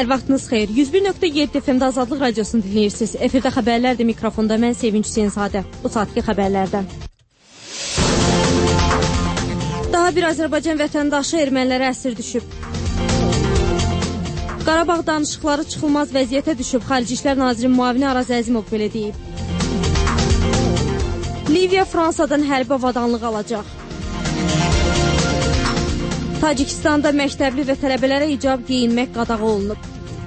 Hər vaxtınız xeyir. 101.7 FM-də Azadlıq Radiosunu dinləyirsiniz. Efirdə xəbərlərdir, mikrofonda mən Sevinç Hüseynzadə. Bu saatki xəbərlərdən. Daha bir Azərbaycan vətəndaşı ermənilərə əsir düşüb. Qarabağ danışıqları çıxılmaz vəziyyətə düşüb. Xarici İşlər Naziri müavini Araz Əzimov belə deyib. Liviya Fransadan hərbi avadanlıq alacaq. Tacikistanda məktəbli və tələbələrə icab geyinmək qadağa olunub.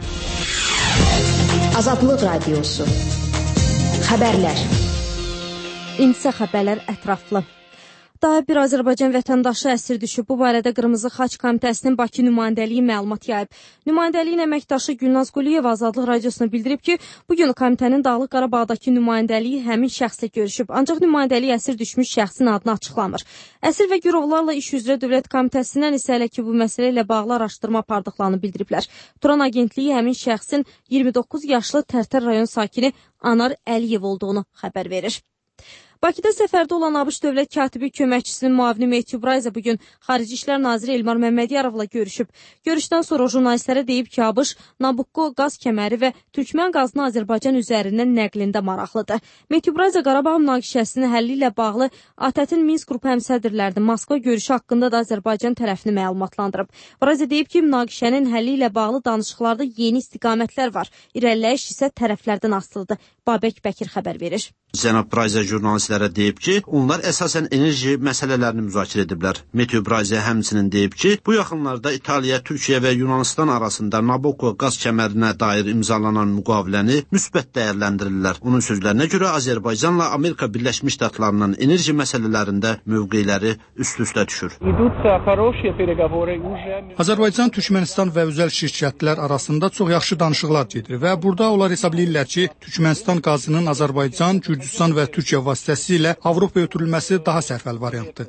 Azadlıq Radiosu. Xəbərlər. İndisə xəbərlər ətraflı. Daha bir Azərbaycan vətəndaşı əsir düşüb. Bu barədə Qırmızı Xaç Komitəsinin Bakı nümayəndəliyi məlumat yayıb. Nümayəndəliyin əməkdaşı Gülnaz Quliyeva Azadlıq Radiosuna bildirib ki, bugün komitənin Dağlıq Qarabağdakı nümayəndəliyi həmin şəxslə görüşüb. Ancaq nümayəndəlik əsir düşmüş şəxsin adını açıqlamır. Əsir və girovlarla iş üzrə Dövlət Komitəsindən isə hələ ki, bu məsələ ilə bağlı araşdırma apardıqlarını bildiriblər. Turan Agentliyi həmin şəxsin 29 yaşlı Tərtər rayon sakini Anar Əliyev olduğunu xəbər verir. Bakıda səfərdə olan ABŞ Dövlət Katibi köməkçisinin müavini Mehdi Brayza bugün Xarici İşlər Naziri Elmar Məmmədiyarovla görüşüb. Görüşdən sonra jurnalistlərə deyib ki, ABŞ Nabucco qaz kəməri və Türkmən qazını Azərbaycan üzərindən nəqlində maraqlıdır. Mehdi Brayza Qarabağ münaqişəsinin həlli ilə bağlı ATƏT-in Minsk qrupu həmsədrlərinin Moskva görüşü haqqında da Azərbaycan tərəfini məlumatlandırıb. Brayza deyib ki, münaqişənin həlli ilə bağlı danışıqlarda yeni istiqamətlər var. İrəliləyiş isə tərəflərdən asılıdır. Babək Bəkir xəbər verir. Cənab Brayza jurnalistlərə deyib ki, onlar əsasən enerji məsələlərini müzakirə ediblər. Mehdi Brayza həmçinin deyib ki, bu yaxınlarda İtaliya, Türkiyə və Yunanistan arasında Nabucco qaz kəmərinə dair imzalanan müqaviləni müsbət dəyərləndirirlər. Onun sözlərinə görə Azərbaycanla Amerika Birləşmiş Ştatlarının enerji məsələlərində mövqeləri üst-üstə düşür. Azərbaycan, Türkmənistan və özəl şirkətlər arasında çox yaxşı danışıqlar gedir və burada onlar hesablayırlar ki, Türkmənistan qazının Azərbaycan, Gürcüstan və Türkiyə vasitəsilə Avropaya ötürülməsi daha sərfəli variantdır.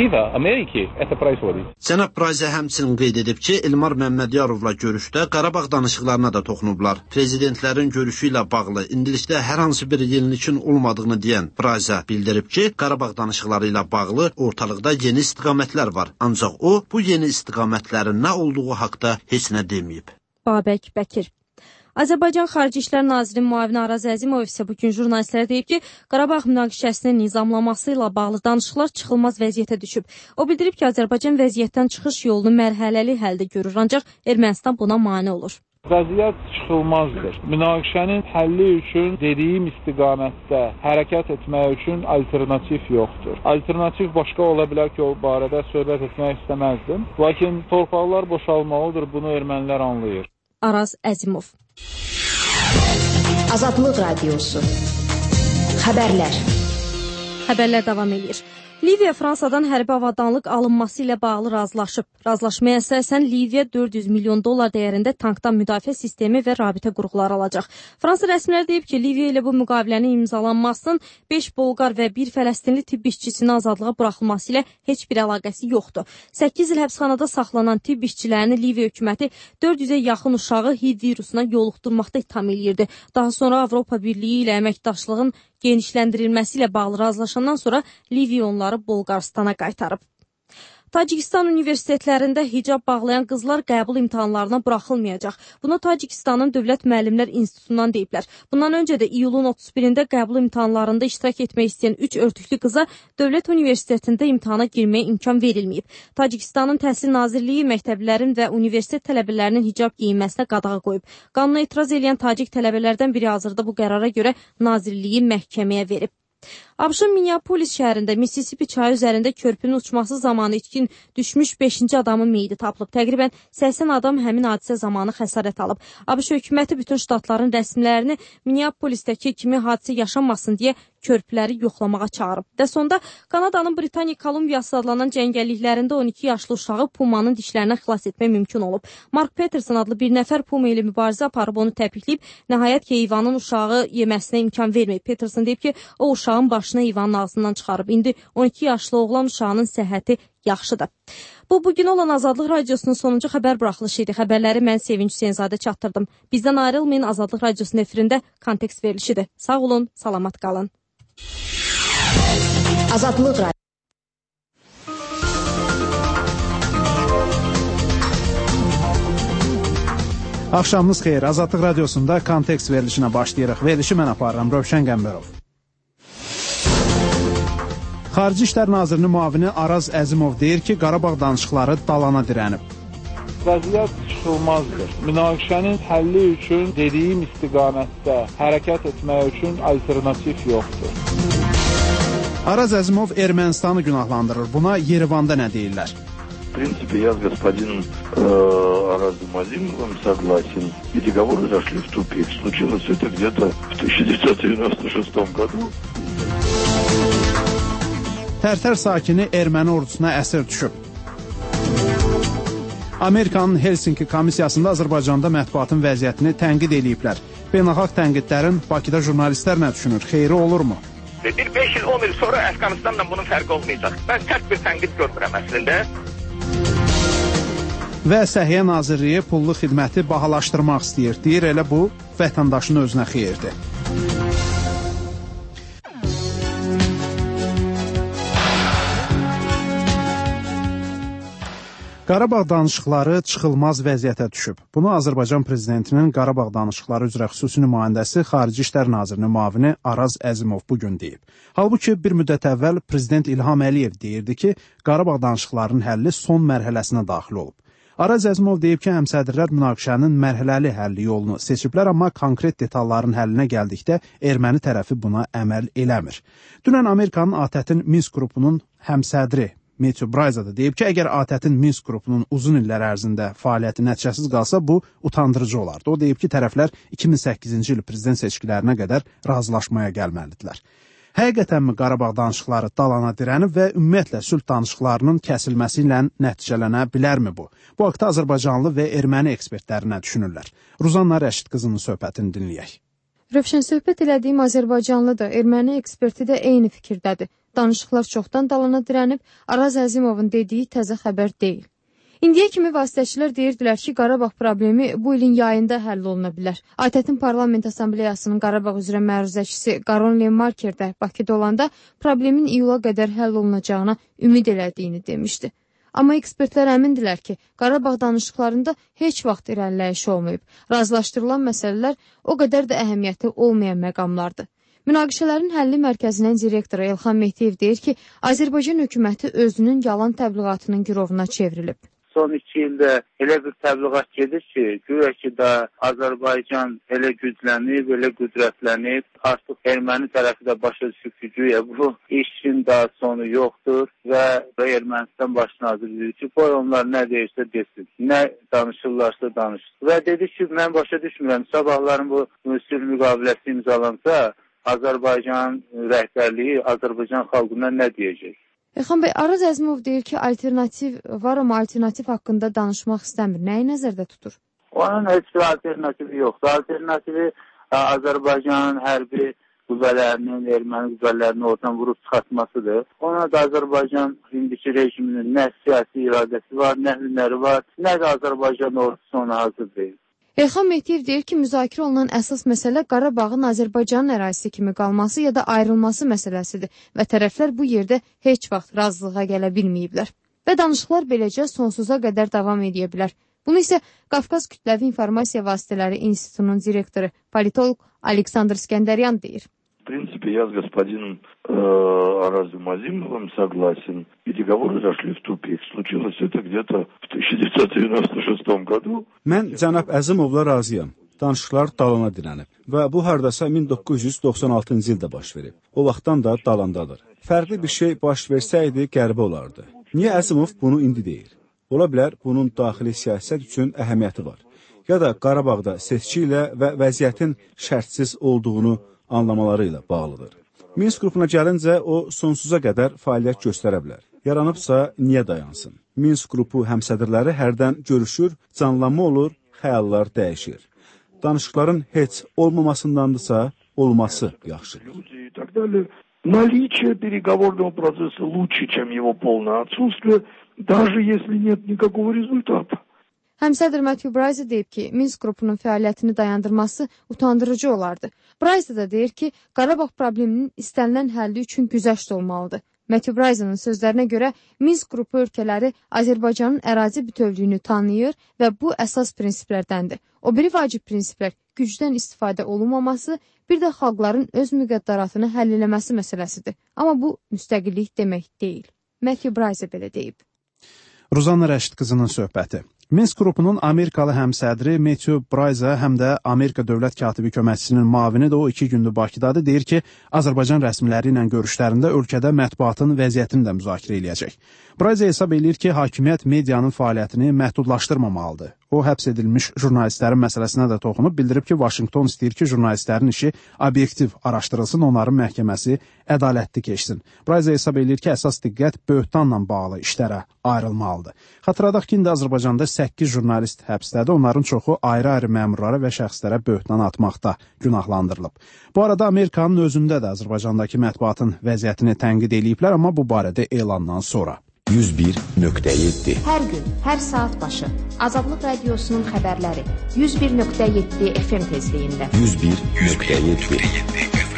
Cənab Brayza həmçinin qeyd edib ki, Elmar Məmmədiyarovla görüşdə Qarabağ danışıqlarına da toxunublar. Prezidentlərin görüşü ilə bağlı indilikdə hər hansı bir yenilikin olmadığını deyən Brayza bildirib ki, Qarabağ danışıqları ilə bağlı ortalıqda yeni istiqamətlər var. Ancaq o, bu yeni istiqamətlərin nə olduğu haqda heç nə deməyib. Babək Bəkir. Azərbaycan Xarici İşlər Nazirinin müavini Araz Əzimov isə bugün jurnalistlərə deyib ki, Qarabağ münaqişəsinin nizamlaması ilə bağlı danışıqlar çıxılmaz vəziyyətə düşüb. O bildirib ki, Azərbaycan vəziyyətdən çıxış yolunu mərhələli həldə görür, ancaq Ermənistan buna mane olur. Vəziyyət çıxılmazdır. Münaqişənin həlli üçün dediyim istiqamətdə hərəkət etmək üçün alternativ yoxdur. Alternativ başqa ola bilər ki, o barədə söhbət etmək istəməzdim. Lakin torpaqlar boşalmalıdır, bunu ermənilər anlayır. Araz Əzimov. Azadlıq Radiosu. Xəbərlər. Xəbərlər davam edir. Liviya Fransadan hərbi avadanlıq alınması ilə bağlı razılaşıb. Razılaşmaya əsasən Liviya 400 milyon dollar dəyərində tankdan müdafiə sistemi və rabitə qurğuları alacaq. Fransa rəsmiləri deyib ki, Liviya ilə bu müqavilənin imzalanmasının 5 Bolqar və 1 Fələstinli tibb işçisinin azadlığa buraxılması ilə heç bir əlaqəsi yoxdur. 8 il həbsxanada saxlanan tibb işçilərini Liviya hökuməti 400-ə yaxın uşağı HIV virusuna yoluxdurmaqda ittiham eləyirdi. Daha sonra Avropa Birliyi ilə əməkdaşlığın genişləndirilməsi ilə bağlı razılaşandan sonra Liviya onları Bolqaristana qaytarıb. Tacikistan universitetlərində hicab bağlayan qızlar qəbul imtahanlarına buraxılmayacaq. Bunu Tacikistanın Dövlət Müəllimlər İnstitutundan deyiblər. Bundan öncə də iyulun 31-də qəbul imtahanlarında iştirak etmək istəyən 3 örtüklü qıza Dövlət Universitetində imtahana girməyə imkan verilməyib. Tacikistanın Təhsil Nazirliyi məktəblərin və universitet tələbələrinin hicab geyinməsinə qadağa qoyub. Qanuna etiraz edən tacik tələbələrdən biri hazırda bu qərara görə Nazirliyi məhkəməyə verib. ABŞ-ın Minneapolis şəhərində Mississippi çayı üzərində körpünün uçması zamanı itkin düşmüş 5-ci adamın meyidi tapılıb. Təqribən 80 adam həmin hadisə zamanı xəsarət alıb. ABŞ hökuməti bütün ştatların rəsmilərini Minneapolisdəki kimi hadisə yaşanmasın deyə körpüləri yoxlamağa çağırıb. Və sonda Kanadanın Britaniya Kolumbiyası adlanan cəngəlliklərində 12 yaşlı uşağı pumanın dişlərindən xilas etmək mümkün olub. Mark Peterson adlı bir nəfər puma ilə mübarizə aparıb onu təpikləyib, nəhayət ki, heyvanın uşağı yeməsinə imkan verməyib. Peterson deyib ki, o uşağın başını heyvanın ağzından çıxarıb. İndi 12 yaşlı oğlan uşağının səhhəti yaxşıdır. Bugün olan Azadlıq Radiosunun sonuncu xəbər buraxılışı idi. Xəbərləri mən Sevinç Hüseynzadə çatdırdım. Bizdən ayrılmayın, Azadlıq Radiosunun efirində kontekst verilişidir. Sağ olun, salamat qalın. Azadlıq Radiosu. Axşamınız xeyir. Azadlıq Radiosunda Kontekst verilişinə başlayırıq. Verilişi mən aparıram, Rövşən Qəmbərov. Xarici İşlər Nazirinin müavini Araz Əzimov deyir ki, Qarabağ danışıqları dalana dirənib. Vəziyyət çıxılmazdır. Münaqişənin həlli üçün dediyim istiqamətdə hərəkət etmək üçün alternativ yoxdur. Araz Əzimov Ermənistanı günahlandırır. Buna Yerevanda nə deyirlər? В принципе, я с господином Аразом Азимовым согласен. Переговоры зашли в тупик. Случилось это где-то в 1996 году. Tərtər sakini erməni ordusuna əsir düşüb. Amerikanın Helsinki komissiyasında Azərbaycanda mətbuatın vəziyyətini tənqid eləyiblər. Beynəlxalq tənqidlərin Bakıda jurnalistlər nə düşünür? Xeyri olurmu? Bir 5 il, 10 il sonra Əfqanistanla bunun fərqi olmayacaq. Mən sərt bir tənqid görmürəm əslində. Və Səhiyyə Nazirliyi pullu xidməti bahalaşdırmaq istəyir. Deyir, elə bu, vətəndaşın özünə xeyirdir. Qarabağ danışıqları çıxılmaz vəziyyətə düşüb. Bunu Azərbaycan Prezidentinin Qarabağ danışıqları üzrə xüsusi nümayəndəsi Xarici İşlər Nazirinin müavini Araz Əzimov bugün deyib. Halbuki bir müddət əvvəl Prezident İlham Əliyev deyirdi ki, Qarabağ danışıqlarının həlli son mərhələsinə daxil olub. Araz Əzimov deyib ki, həmsədrlər münaqişənin mərhələli həlli yolunu seçiblər, amma konkret detalların həllinə gəldikdə erməni tərəfi buna əməl eləmir. Dünən Amerikanın ATƏT-in Minsk qrupunun həmsədri Matthew Bryza deyib ki, əgər ATƏT-in Minsk qrupunun uzun illər ərzində fəaliyyəti nəticəsiz qalsa, bu utandırıcı olardı. O deyib ki, tərəflər 2008-ci il prezident seçkilərinə qədər razılaşmaya gəlməlidirlər. Həqiqətənmi Qarabağ danışıqları dalana dirənib və ümumiyyətlə sülh danışıqlarının kəsilməsi ilə nəticələnə bilərmi bu? Bu haqda Azərbaycanlı və erməni ekspertləri nə düşünürlər? Ruzanna Rəşid qızının söhbətini dinləyək. Rövşən, söhbət elədiyim Azərbaycanlı da, erməni eksperti də eyni fikirdədir. Danışıqlar çoxdan dalana dirənib, Araz Əzimovun dediyi təzə xəbər deyil. İndiyə kimi vasitəçilər deyirdilər ki, Qarabağ problemi bu ilin yayında həll oluna bilər. ATƏT-in Parlament Assambleyasının Qarabağ üzrə məruzəçisi Qaron Lemarker də Bakıda olanda problemin iyula qədər həll olunacağına ümid elədiyini demişdi. Amma ekspertlər əmindirlər ki, Qarabağ danışıqlarında heç vaxt irəliləyiş olmayıb. Razılaşdırılan məsələlər o qədər də əhəmiyyəti olmayan məqamlardır. Münaqişələrin həlli mərkəzinin direktoru Elxan Mehdiyev deyir ki, Azərbaycan hökuməti özünün yalan təbliğatının girovuna çevrilib. Son 2 ildə elə bir təbliğat gedir ki, güya ki da Azərbaycan elə güclənib, elə qüdrətlənib, artıq erməni tərəfi də başa düşüb ki, güya bu işin daha sonu yoxdur və Ermənistan baş naziri deyir ki, qoy onlar nə deyirsə desin, nə danışırlarsa danışsın. Və dedi ki, mən başa düşmürəm, sabahların bu sülh müqaviləsi imzalansa, Azərbaycan rəhbərliyi Azərbaycan xalqına nə deyəcək? Elxan bəy, Araz Əzimov deyir ki, alternativ var, amma alternativ haqqında danışmaq istəmir. Nəyi nəzərdə tutur? Onun heç bir alternativi yoxdur. Alternativi Azərbaycanın hərbi qüvvələrinin, erməni qüvvələrinin oradan vurub çıxartmasıdır. Ona da Azərbaycan indiki rejiminin nə siyasi iradəsi var, nə hünəri var, nə də Azərbaycan ordusu ona hazır deyil. Elxan Mehdiyev deyir ki, müzakirə olunan əsas məsələ Qarabağın Azərbaycanın ərazisi kimi qalması ya da ayrılması məsələsidir və tərəflər bu yerdə heç vaxt razılığa gələ bilməyiblər. Və danışıqlar beləcə sonsuza qədər davam edə bilər. Bunu isə Qafqaz Kütləvi İnformasiya Vasitələri İnstitutunun direktoru, politolog Aleksandr Skəndəryan deyir. В принципе, я с господином Аразом Азимовым согласен. Переговоры зашли в тупик. Случилось это где-то в 1996 году. Mən cənab Əzimovla razıyam. Danışıqlar dalana dirənib və bu hardasa 1996-cı ildə baş verib. O vaxtdan da dalandadır. Fərqli bir şey baş versəydi qəribə olardı. Niyə Əzimov bunu indi deyir? Ola bilər bunun daxili siyasət üçün əhəmiyyəti var. Ya da Qarabağda seçki ilə və vəziyyətin şərtsiz olduğunu anlamaları ilə bağlıdır. Minsk qrupuna gəlincə o sonsuza qədər fəaliyyət göstərə bilər. Yaranıbsa niyə dayansın? Minsk qrupu həmsədrləri hərdən görüşür, canlanma olur, xəyallar dəyişir. Danışıqların heç olmamasındandırsa olması yaxşıdır. Наличие переговорного процесса лучше, чем его полное отсутствие, даже если нет никакого результата. Həmsədr Matthew Bryza deyib ki, Minsk qrupunun fəaliyyətini dayandırması utandırıcı olardı. Bryza da deyir ki, Qarabağ probleminin istənilən həlli üçün güzəşt olmalıdır. Matthew Bryzanın sözlərinə görə Minsk qrupu ölkələri Azərbaycanın ərazi bütövlüyünü tanıyır və bu əsas prinsiplərdəndir. O biri vacib prinsiplər gücdən istifadə olunmaması, bir də xalqların öz müqəddəratını həll eləməsi məsələsidir. Amma bu müstəqillik demək deyil. Matthew Bryza belə deyib. Ruzanna Rəşid qızının söhbəti. Minsk qrupunun Amerikalı həmsədri Matthew Bryza həm də Amerika dövlət katibi köməkçisinin müavini də o 2 gündür Bakıdadır. Deyir ki, Azərbaycan rəsmiləri ilə görüşlərində ölkədə mətbuatın vəziyyətini də müzakirə eləyəcək. Bryza hesab eləyir ki, hakimiyyət medianın fəaliyyətini məhdudlaşdırmamalıdır. O, həbs edilmiş jurnalistlərin məsələsinə də toxunub, bildirib ki, Vaşinqton istəyir ki, jurnalistlərin işi obyektiv araşdırılsın, onların məhkəməsi ədalətli keçsin. Bryza hesab eləyir ki, əsas diqqət böhtanla bağlı işlərə ayrılmalıdır. Xatırladaq ki, indi Azərbaycanda 8 jurnalist həbsdədir, onların çoxu ayrı-ayrı məmurlara və şəxslərə böhtan atmaqda günahlandırılıb. Bu arada Amerikanın özündə də Azərbaycandakı mətbuatın vəziyyətini tənqid eləyiblər, amma bu barədə elandan sonra. 101.7 Hər gün, hər saat başı Azadlıq Radiosunun xəbərləri 101.7 FM tezliyində 101.7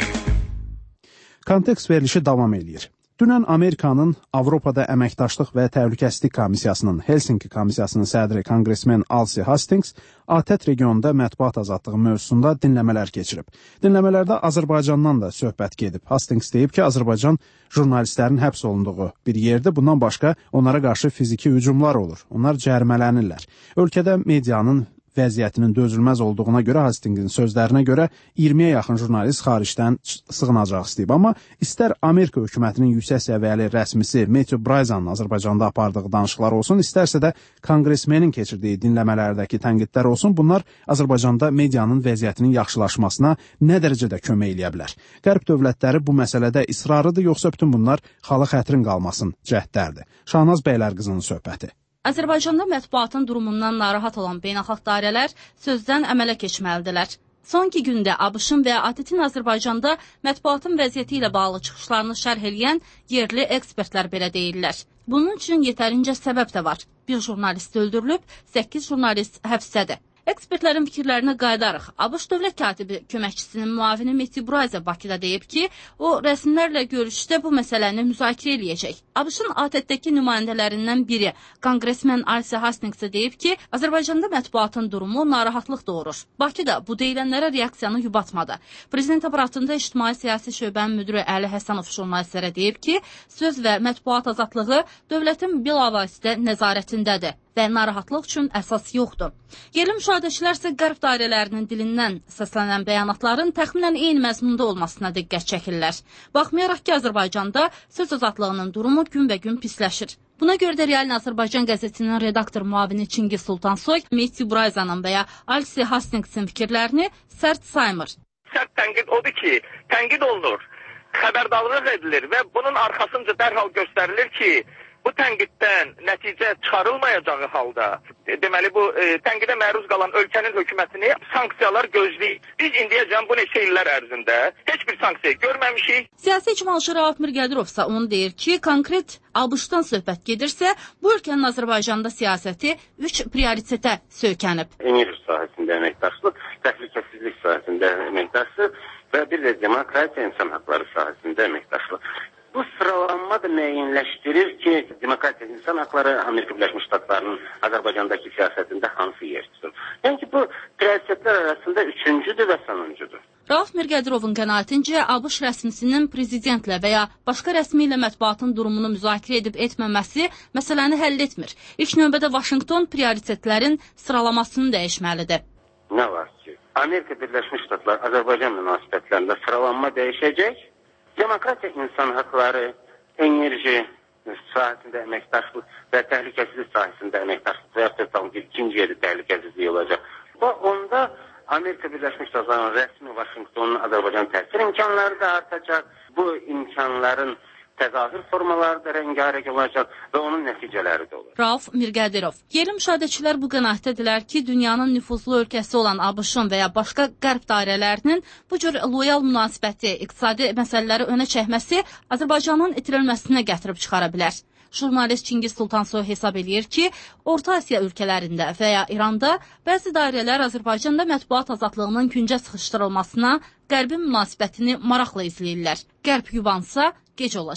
Kontekst verilişi davam eləyir. Dünən Amerikanın Avropada Əməkdaşlıq və Təhlükəsizlik Komissiyasının Helsinki Komissiyasının sədri konqresmen Alsi Hastings ATƏT regionunda mətbuat azadlığı mövzusunda dinləmələr keçirib. Dinləmələrdə Azərbaycandan da söhbət gedib. Hastings deyib ki, Azərbaycan jurnalistlərin həbs olunduğu bir yerdə, bundan başqa onlara qarşı fiziki hücumlar olur. Onlar cərimələnirlər. Ölkədə medianın vəziyyətinin dözülməz olduğuna görə Hastingin sözlərinə görə 20-yə yaxın jurnalist xaricdən sığınacaq istəyib. Amma istər Amerika hökumətinin yüksək səviyyəli rəsmisi Matthew Bryzanın Azərbaycanda apardığı danışıqlar olsun, istərsə də konqresmenin keçirdiyi dinləmələrdəki tənqidlər olsun, bunlar Azərbaycanda medianın vəziyyətinin yaxşılaşmasına nə dərəcədə kömək eləyə bilər? Qərb dövlətləri bu məsələdə israrıdır, yoxsa bütün bunlar xalq xətrin qalmasın cəhdlərdir? Şahnaz Bəylərqızının söhbəti. Azərbaycanda mətbuatın durumundan narahat olan beynəlxalq dairələr sözdən əmələ keçməlidirlər. Son 2 gündə ABŞ-ın və ATƏT-in Azərbaycanda mətbuatın vəziyyəti ilə bağlı çıxışlarını şərh eləyən yerli ekspertlər belə deyirlər. Bunun üçün yetərincə səbəb də var. Bir jurnalist öldürülüb, 8 jurnalist həbsdədir. Ekspertlərin fikirlərinə qayıdarıq. ABŞ dövlət katibi köməkçisinin müavini Matthew Bryza Bakıda deyib ki, o rəsmilərlə görüşdə bu məsələni müzakirə eləyəcək. ABŞ-ın ATƏT-dəki nümayəndələrindən biri, konqresmen Alsi Hastings deyib ki, Azərbaycanda mətbuatın durumu narahatlıq doğurur. Bakıda bu deyilənlərə reaksiyanı yubatmadı. Prezident aparatında ictimai siyasi şöbənin müdiri Əli Həsənov jurnalistlərə deyib ki, söz və mətbuat azadlığı dövlətin bilavasitə nəzarətindədir və narahatlıq üçün əsas yoxdur. Yerli müşahidəçilər isə qərb dairələrinin dilindən səslənən bəyanatların təxminən eyni məzmunda olmasına diqqət çəkirlər. Baxmayaraq ki, Azərbaycanda söz azadlığının durumu günbəgün pisləşir. Buna görə də Realin Azərbaycan qəzetinin redaktor müavini Çingiz Sultansoy, Matthew Bryzanın və ya Alsi Hastingsin fikirlərini sərt saymır. Sərt tənqid odur ki, tənqid olunur, xəbərdarlıq edilir və bunun arxasınca dərhal göstərilir ki, bu tənqiddən nəticə çıxarılmayacağı halda, deməli bu tənqidə məruz qalan ölkənin hökumətini sanksiyalar gözləyir. Biz indiyəcən bu neçə illər ərzində heç bir sanksiya görməmişik. Siyasi icmalçı Rauf Mirgədirov isə onu deyir ki, konkret ABŞ-dan söhbət gedirsə, bu ölkənin Azərbaycanda siyasəti 3 prioritetə söykənib. Enerji sahəsində əməkdaşlıq, təhlükəsizlik sahəsində əməkdaşlıq və bir də demokratiya, insan haqları sahəsində əməkdaşlıq. Bu sıralanma da müəyyənləşdirir ki, demokratiya, insan haqları Amerika Birləşmiş Ştatlarının Azərbaycandakı siyasətində hansı yer tutur? Yəni ki, bu prioritetlər arasında 3-cüdür və sonuncudur. Rauf Mirgədirovun qənaətincə, ABŞ rəsmisinin prezidentlə və ya başqa rəsmi ilə mətbuatın durumunu müzakirə edib etməməsi məsələni həll etmir. İlk növbədə Vaşinqton prioritetlərin sıralamasını dəyişməlidir. Nə var ki, Amerika Birləşmiş Ştatlar Azərbaycan münasibətlərində sıralanma dəyişəcək. Demokratiya, insan haqları, enerji sahəsində əməkdaşlıq və təhlükəsizlik sahəsində əməkdaşlıq və yaxud da ikinci yeri təhlükəsizlik olacaq. Və onda Amerika Birləşmiş Ştatlarının rəsmi Vaşinqtonun Azərbaycan təsir imkanları da artacaq. Bu imkanların təzahür formaları da rəngarəng olacaq və onun nəticələri də olur. Rauf Mirgədirov. Yerli müşahidəçilər bu qənaətdədirlər ki, dünyanın nüfuzlu ölkəsi olan ABŞ-ın və ya başqa qərb dairələrinin bu cür loyal münasibəti, iqtisadi məsələləri önə çəkməsi Azərbaycanın itirilməsinə gətirib çıxara bilər. Jurnalist Çingiz Sultansoy hesab eləyir ki, Orta Asiya ölkələrində və ya İranda bəzi dairələr Azərbaycanda mətbuat azadlığının küncə sıxışdırılmasına Qərbin münasibətini maraqla izləyirlər. Qərb yubansa gec olacaq.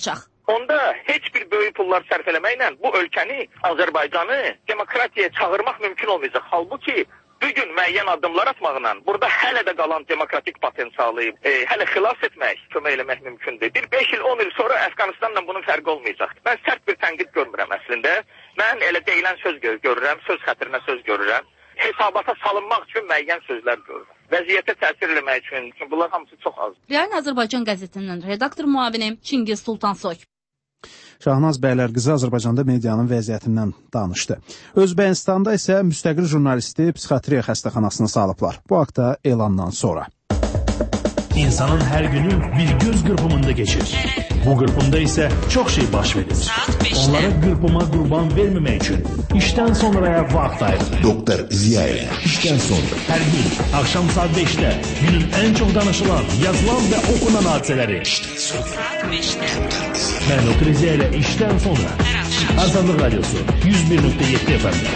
onda heç bir böyük pullar sərf eləməklə bu ölkəni, Azərbaycanı demokratiyaya çağırmaq mümkün olmayacaq. Halbuki bugün müəyyən addımlar atmaqla burada hələ də qalan demokratik potensialı hələ xilas etmək, kömək eləmək mümkündür. 5 il, 10 il sonra Əfqanistanla bunun fərqi olmayacaq. Mən sərt bir tənqid görmürəm əslində. Mən elə deyilən söz görürəm, söz xətrinə söz görürəm. Hesabata salınmaq üçün müəyyən sözlər görürəm. Vəziyyətə təsir eləmək üçün bunlar hamısı çox az. Real Azərbaycan qəzetinin redaktor müavini Çingiz Sultansoy. Şahnaz Bəylərqızı Azərbaycanda medianın vəziyyətindən danışdı. Özbəkistanda isə müstəqil jurnalisti psixiatriya xəstəxanasına salıblar. Bu haqda elandan sonra. İnsanın hər günü bir göz qırpımında geçir. Bu qırpımda isə çox şey baş verir. Onlara qırpıma qurban verməmək üçün işdən sonraya vaxt ayırır. Doktor Ziya işdən sonra. Hər gün axşam saat 5-də günün ən çox danışılan, yazılan və oxunan hadisələri. İşdən sonra. Mən Doktor Ziya ilə işdən sonra. Azadlıq Radyosu 101.7 FM-də.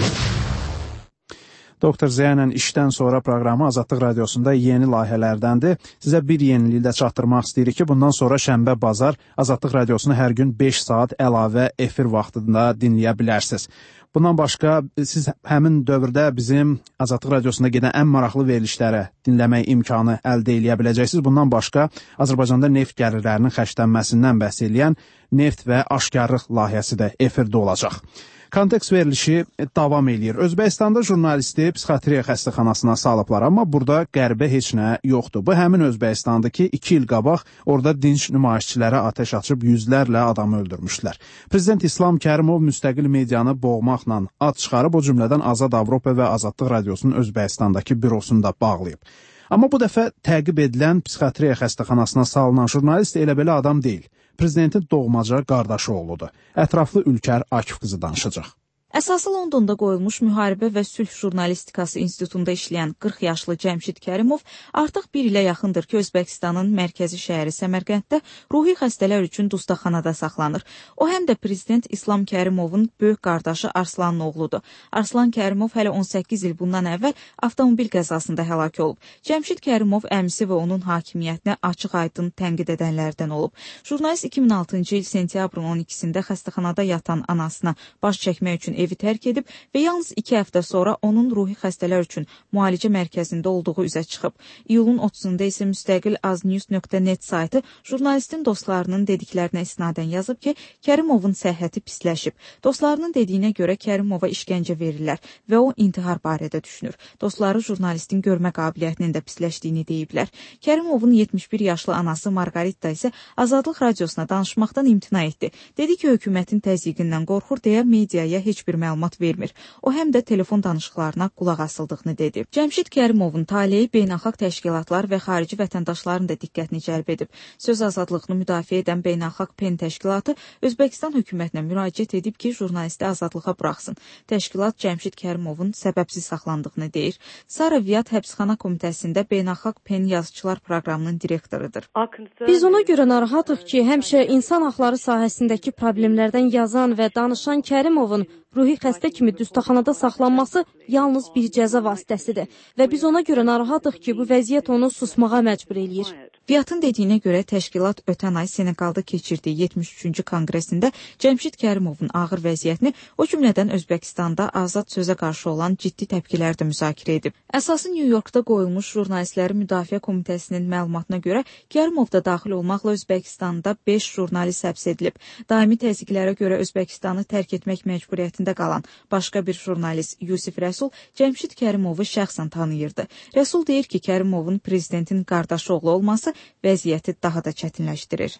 Doktor Ziya ilə işdən sonra proqramı Azadlıq Radiosunda yeni layihələrdəndir. Sizə bir yenilik də çatdırmaq istəyirik ki, bundan sonra şənbə, bazar Azadlıq Radiosunu hər gün 5 saat əlavə efir vaxtında dinləyə bilərsiniz. Bundan başqa, siz həmin dövrdə bizim Azadlıq Radiosunda gedən ən maraqlı verilişlərə dinləmək imkanı əldə edə biləcəksiniz. Bundan başqa, Azərbaycanda neft gəlirlərinin xərclənməsindən bəhs edən neft və aşkarlıq layihəsi də efirdə olacaq. Kontekst verilişi davam edir. Özbəkistanda jurnalisti psixiatriya xəstəxanasına salıblar, amma burada qəribə heç nə yoxdur. Bu həmin Özbəkistandakı 2 il qabaq orada dinc nümayişçilərə atəş açıb yüzlərlə adamı öldürmüşdülər. Prezident İslam Kərimov müstəqil medianı boğmaqla ad çıxarıb, o cümlədən Azad Avropa və Azadlıq Radiosunun Özbəkistandakı bürosunu da bağlayıb. Amma bu dəfə təqib edilən psixiatriya xəstəxanasına salınan jurnalist elə belə adam deyil. Prezidentin doğmaca qardaşı oğludur. Ətraflı Ülkər Akif qızı danışacaq. Əsası Londonda qoyulmuş Müharibə və Sülh Jurnalistikası İnstitutunda işləyən 40 yaşlı Cəmşid Kərimov artıq bir ilə yaxındır ki, Özbəkistanın mərkəzi şəhəri Səmərqənddə ruhi xəstələr üçün dustaqxanada saxlanır. O həm də Prezident İslam Kərimovun böyük qardaşı Arslanın oğludur. Arslan Kərimov hələ 18 il bundan əvvəl avtomobil qəzasında həlak olub. Cəmşid Kərimov əmisi və onun hakimiyyətinə açıq-aydın tənqid edənlərdən olub. Jurnalist 2006-cı il sentyabrın 12-sində xəstəxanada yatan anasına baş çəkmək üçün evi tərk edib və yalnız 2 həftə sonra onun ruhi xəstələr üçün müalicə mərkəzində olduğu üzə çıxıb. İyulun 30-da isə müstəqil aznews.net saytı jurnalistin dostlarının dediklərinə isnadən yazıb ki, Kərimovun səhhəti pisləşib. Dostlarının dediyinə görə Kərimova işgəncə verirlər və o intihar barədə düşünür. Dostları jurnalistin görmə qabiliyyətinin də pisləşdiyini deyiblər. Kərimovun 71 yaşlı anası Margarita isə Azadlıq Radiosuna danışmaqdan imtina etdi. Dedi ki, hökumətin təzyiqindən qorxur deyə mediaya heç bir məlumat vermir. O həm də telefon danışıqlarına qulaq asıldığını dedi. Cəmşid Kərimovun taleyi beynəlxalq təşkilatlar və xarici vətəndaşların da diqqətini cəlb edib. Söz azadlığını müdafiə edən beynəlxalq PEN təşkilatı Özbəkistan hökumətinə müraciət edib ki, jurnalisti azadlığa buraxsın. Təşkilat Cəmşid Kərimovun səbəbsiz saxlandığını deyir. Sara Viyat həbsxana komitəsində beynəlxalq PEN yazıçılar proqramının direktorudur. Biz ona görə narahatıq ki, həmişə insan haqları sahəsindəki problemlərdən yazan və danışan Kərimovun ruhi xəstə kimi dustaqxanada saxlanması yalnız bir cəza vasitəsidir və biz ona görə narahatıq ki, bu vəziyyət onu susmağa məcbur eləyir. Viyatın dediyinə görə təşkilat ötən ay Seneqalda keçirdiyi 73-cü konqresində Cəmşid Kərimovun ağır vəziyyətini, o cümlədən Özbəkistanda azad sözə qarşı olan ciddi təpkilər də müzakirə edib. Əsası New Yorkda qoyulmuş Jurnalistlərin Müdafiə Komitəsinin məlumatına görə Kərimov da daxil olmaqla Özbəkistanda 5 jurnalist həbs edilib. Daimi təzyiqlərə görə Özbəkistanı tərk etmək məcburiyyətində qalan başqa bir jurnalist Yusif Rəsul Cəmşid Kərimovu şəxsən tanıyırdı. Rəsul deyir ki, Kərimovun prezidentin qardaşı oğlu olması vəziyyəti daha da çətinləşdirir.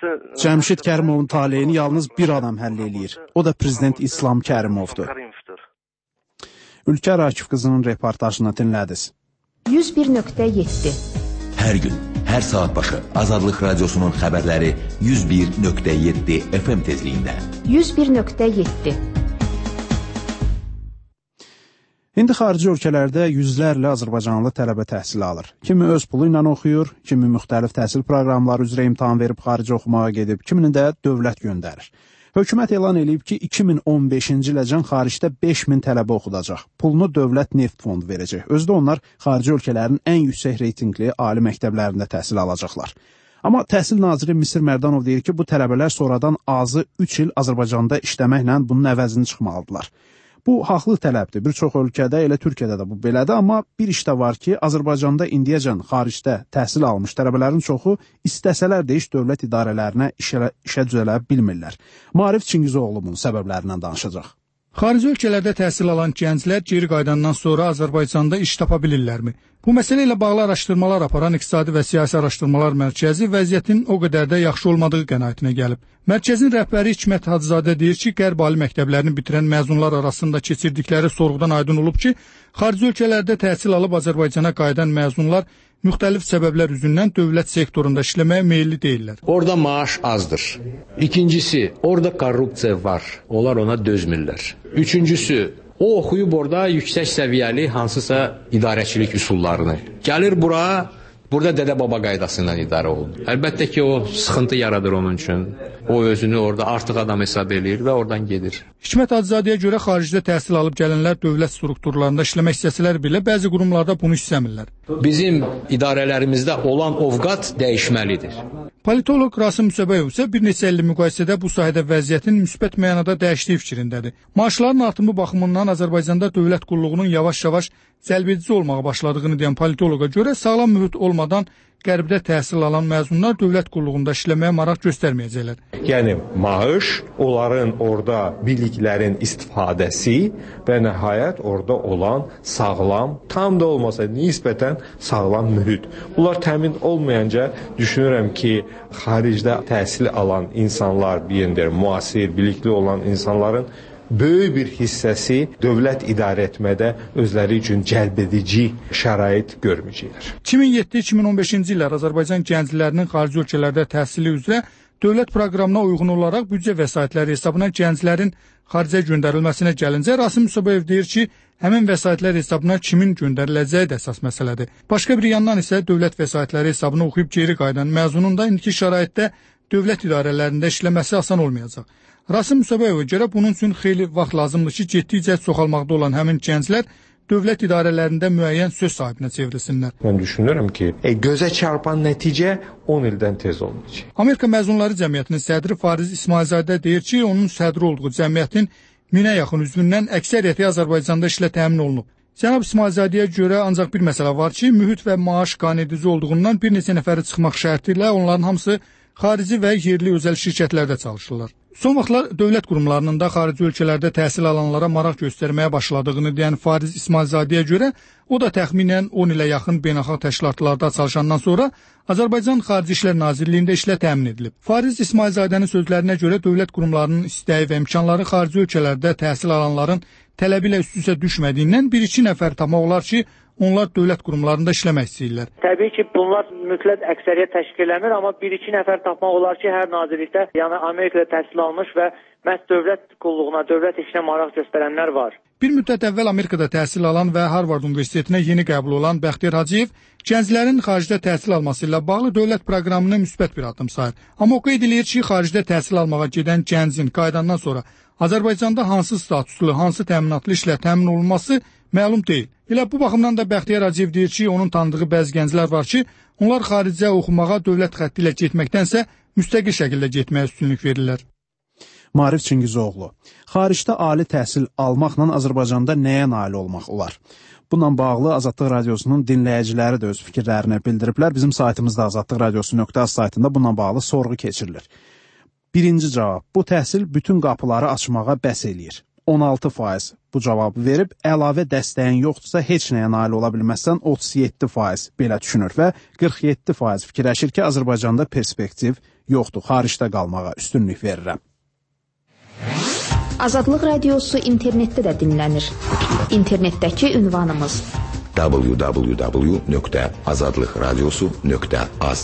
Cəmşid Kərimovun taleyini yalnız bir adam həll eləyir. O da Prezident İslam Kərimovdur. Ülkər Akif qızının reportajını dinlədiniz. 101.7 Hər gün, hər saat başı Azadlıq Radiosunun xəbərləri 101.7 FM tezliyində. 101.7 İndi xarici ölkələrdə yüzlərlə azərbaycanlı tələbə təhsil alır. Kimi öz pulu ilə oxuyur, kimi müxtəlif təhsil proqramları üzrə imtahan verib xarici oxumağa gedib, kimini də dövlət göndərir. Hökumət elan edib ki, 2015-ci iləcən xaricdə 5000 tələbə oxudacaq. Pulunu Dövlət Neft Fondu verəcək. Özdə onlar xarici ölkələrin ən yüksək reytingli ali məktəblərində təhsil alacaqlar. Amma Təhsil naziri Misir Mərdanov deyir ki, bu tələbələr sonradan azı 3 il Azərbaycanda işləməklə bunun əvəzini çıxmalıdırlar. Bu haqlı tələbdir. Bir çox ölkədə, elə Türkiyədə də bu belədir, amma bir iş də var ki, Azərbaycanda indiyəcən xaricdə təhsil almış tələbələrin çoxu istəsələr də iş dövlət idarələrinə işə düzələ bilmirlər. Maarif Çingizoğlu bunun səbəblərindən danışacaq. Xarici ölkələrdə təhsil alan gənclər geri qayıdandan sonra Azərbaycanda iş tapa bilirlərmi? Bu məsələ ilə bağlı araşdırmalar aparan İqtisadi və Siyasi Araşdırmalar Mərkəzi vəziyyətin o qədər də yaxşı olmadığı qənaətinə gəlib. Mərkəzin rəhbəri Hikmət Hacızadə deyir ki, Qərb ali məktəblərini bitirən məzunlar arasında keçirdikləri sorğudan aydın olub ki, xarici ölkələrdə təhsil alıb Azərbaycana qayıdan məzunlar müxtəlif səbəblər üzündən dövlət sektorunda işləməyə meyilli deyirlər. Orada maaş azdır. İkincisi, orada korrupsiya var. Onlar ona dözmürlər. Üçüncüsü, o oxuyub orada yüksək səviyyəli hansısa idarəçilik üsullarını. Gəlir bura, burada dədə-baba qaydasından idarə olunur. Əlbəttə ki, o sıxıntı yaradır onun üçün. O özünü orada artıq adam hesab eləyir və oradan gedir. Hikmət Hacızadəyə görə xaricdə təhsil alıb gələnlər dövlət strukturlarında işləmək istəsələr belə bəzi qurumlarda bunu istəmirlər. Bizim idarələrimizdə olan ovqat dəyişməlidir. Politoloq Rasim Müsəbəyov isə bir neçə illik müqayisədə bu sahədə vəziyyətin müsbət mənada dəyişdiyi fikrindədir. Maaşların artımı baxımından Azərbaycanda dövlət qulluğunun yavaş-yavaş cəlbedici olmağa başladığını deyən politoloqa görə sağlam mühit olmadan Qərbdə təhsil alan məzunlar dövlət qulluğunda işləməyə maraq göstərməyəcəklər. Yəni maaş, onların orada biliklərin istifadəsi və nəhayət orada olan sağlam, tam da olmasa nisbətən sağlam mühit. Bunlar təmin olmayınca düşünürəm ki, xaricdə təhsil alan insanlar, müasir, bilikli olan insanların böyük bir hissəsi dövlət idarə etmədə özləri üçün cəlbedici şərait görməyəcəklər. 2007-2015-ci illər Azərbaycan gənclərinin xarici ölkələrdə təhsili üzrə dövlət proqramına uyğun olaraq büdcə vəsaitləri hesabına gənclərin xaricə göndərilməsinə gəlincə, Rasim Müsəbəyev deyir ki, həmin vəsaitlər hesabına kimin göndəriləcəyi də əsas məsələdir. Başqa bir yandan isə dövlət vəsaitləri hesabına oxuyub geri qayıdan məzunun da indiki şəraitdə dövlət idarələrində işləməsi asan olmayacaq. Rasim Müsəbəyevə görə bunun üçün xeyli vaxt lazımdır ki, getdikcə çoxalmaqda olan həmin gənclər dövlət idarələrində müəyyən söz sahibinə çevrilsinlər. Mən düşünürəm ki, gözə çarpan nəticə 10 ildən tez olmayacaq. Amerika Məzunları Cəmiyyətinin sədri Fariz İsmailzadə deyir ki, onun sədri olduğu cəmiyyətin 1000-ə yaxın üzvündən əksəriyyəti Azərbaycanda işlə təmin olunub. Cənab İsmailzadəyə görə ancaq bir məsələ var ki, mühit və maaş qanedici olduğundan bir neçə nəfəri çıxmaq şərti ilə onların hamısı xarici və yerli özəl şirkətlərdə çalışırlar. Son vaxtlar dövlət qurumlarının da xarici ölkələrdə təhsil alanlara maraq göstərməyə başladığını deyən Fariz İsmailzadəyə görə o da təxminən 10 ilə yaxın beynəlxalq təşkilatlarda çalışandan sonra Azərbaycan Xarici İşlər Nazirliyində işlə təmin edilib. Fariz İsmailzadənin sözlərinə görə dövlət qurumlarının istəyi və imkanları xarici ölkələrdə təhsil alanların tələbi ilə üst-üstə düşmədiyindən 1-2 nəfər tapmaq olar ki, onlar dövlət qurumlarında işləmək istəyirlər. Təbii ki, bunlar mütləq əksəriyyət təşkil eləmir, amma 1-2 nəfər tapmaq olar ki, hər nazirlikdə, yəni Amerikada təhsil almış və məhz dövlət qulluğuna, dövlət işinə maraq göstərənlər var. Bir müddət əvvəl Amerikada təhsil alan və Harvard Universitetinə yeni qəbul olan Bəxtiyar Hacıyev gənclərin xaricdə təhsil alması ilə bağlı dövlət proqramını müsbət bir addım sayır. Amma o qeyd edir ki, xaricdə təhsil almağa gedən gəncin qayıdandan sonra Azərbaycanda hansı statuslu, hansı təminatlı işlə təmin olunması məlum deyil. Elə bu baxımdan da Bəxtiyar Hacıyev deyir ki, onun tanıdığı bəzi gənclər var ki, onlar xaricə oxumağa dövlət xətti ilə getməkdənsə müstəqil şəkildə getməyə üstünlük verirlər. Maarif Çingizoğlu, xaricdə ali təhsil almaqla Azərbaycanda nəyə nail olmaq olar? Bununla bağlı Azadlıq Radiosunun dinləyiciləri də öz fikirlərini bildiriblər. Bizim saytımızda azadlıqradiosu.az saytında bununla bağlı sorğu keçirilir. Birinci cavab, bu təhsil bütün qapıları açmağa bəs eləyir. 16% bu cavabı verib, əlavə dəstəyin yoxdursa heç nəyə nail ola bilməzsən 37% belə düşünür və 47% fikirləşir ki, Azərbaycanda perspektiv yoxdur, xaricdə qalmağa üstünlük verirəm. Azadlıq Radiosu internetdə də dinlənir. İnternetdəki ünvanımız www.azadlıqradiosu.az.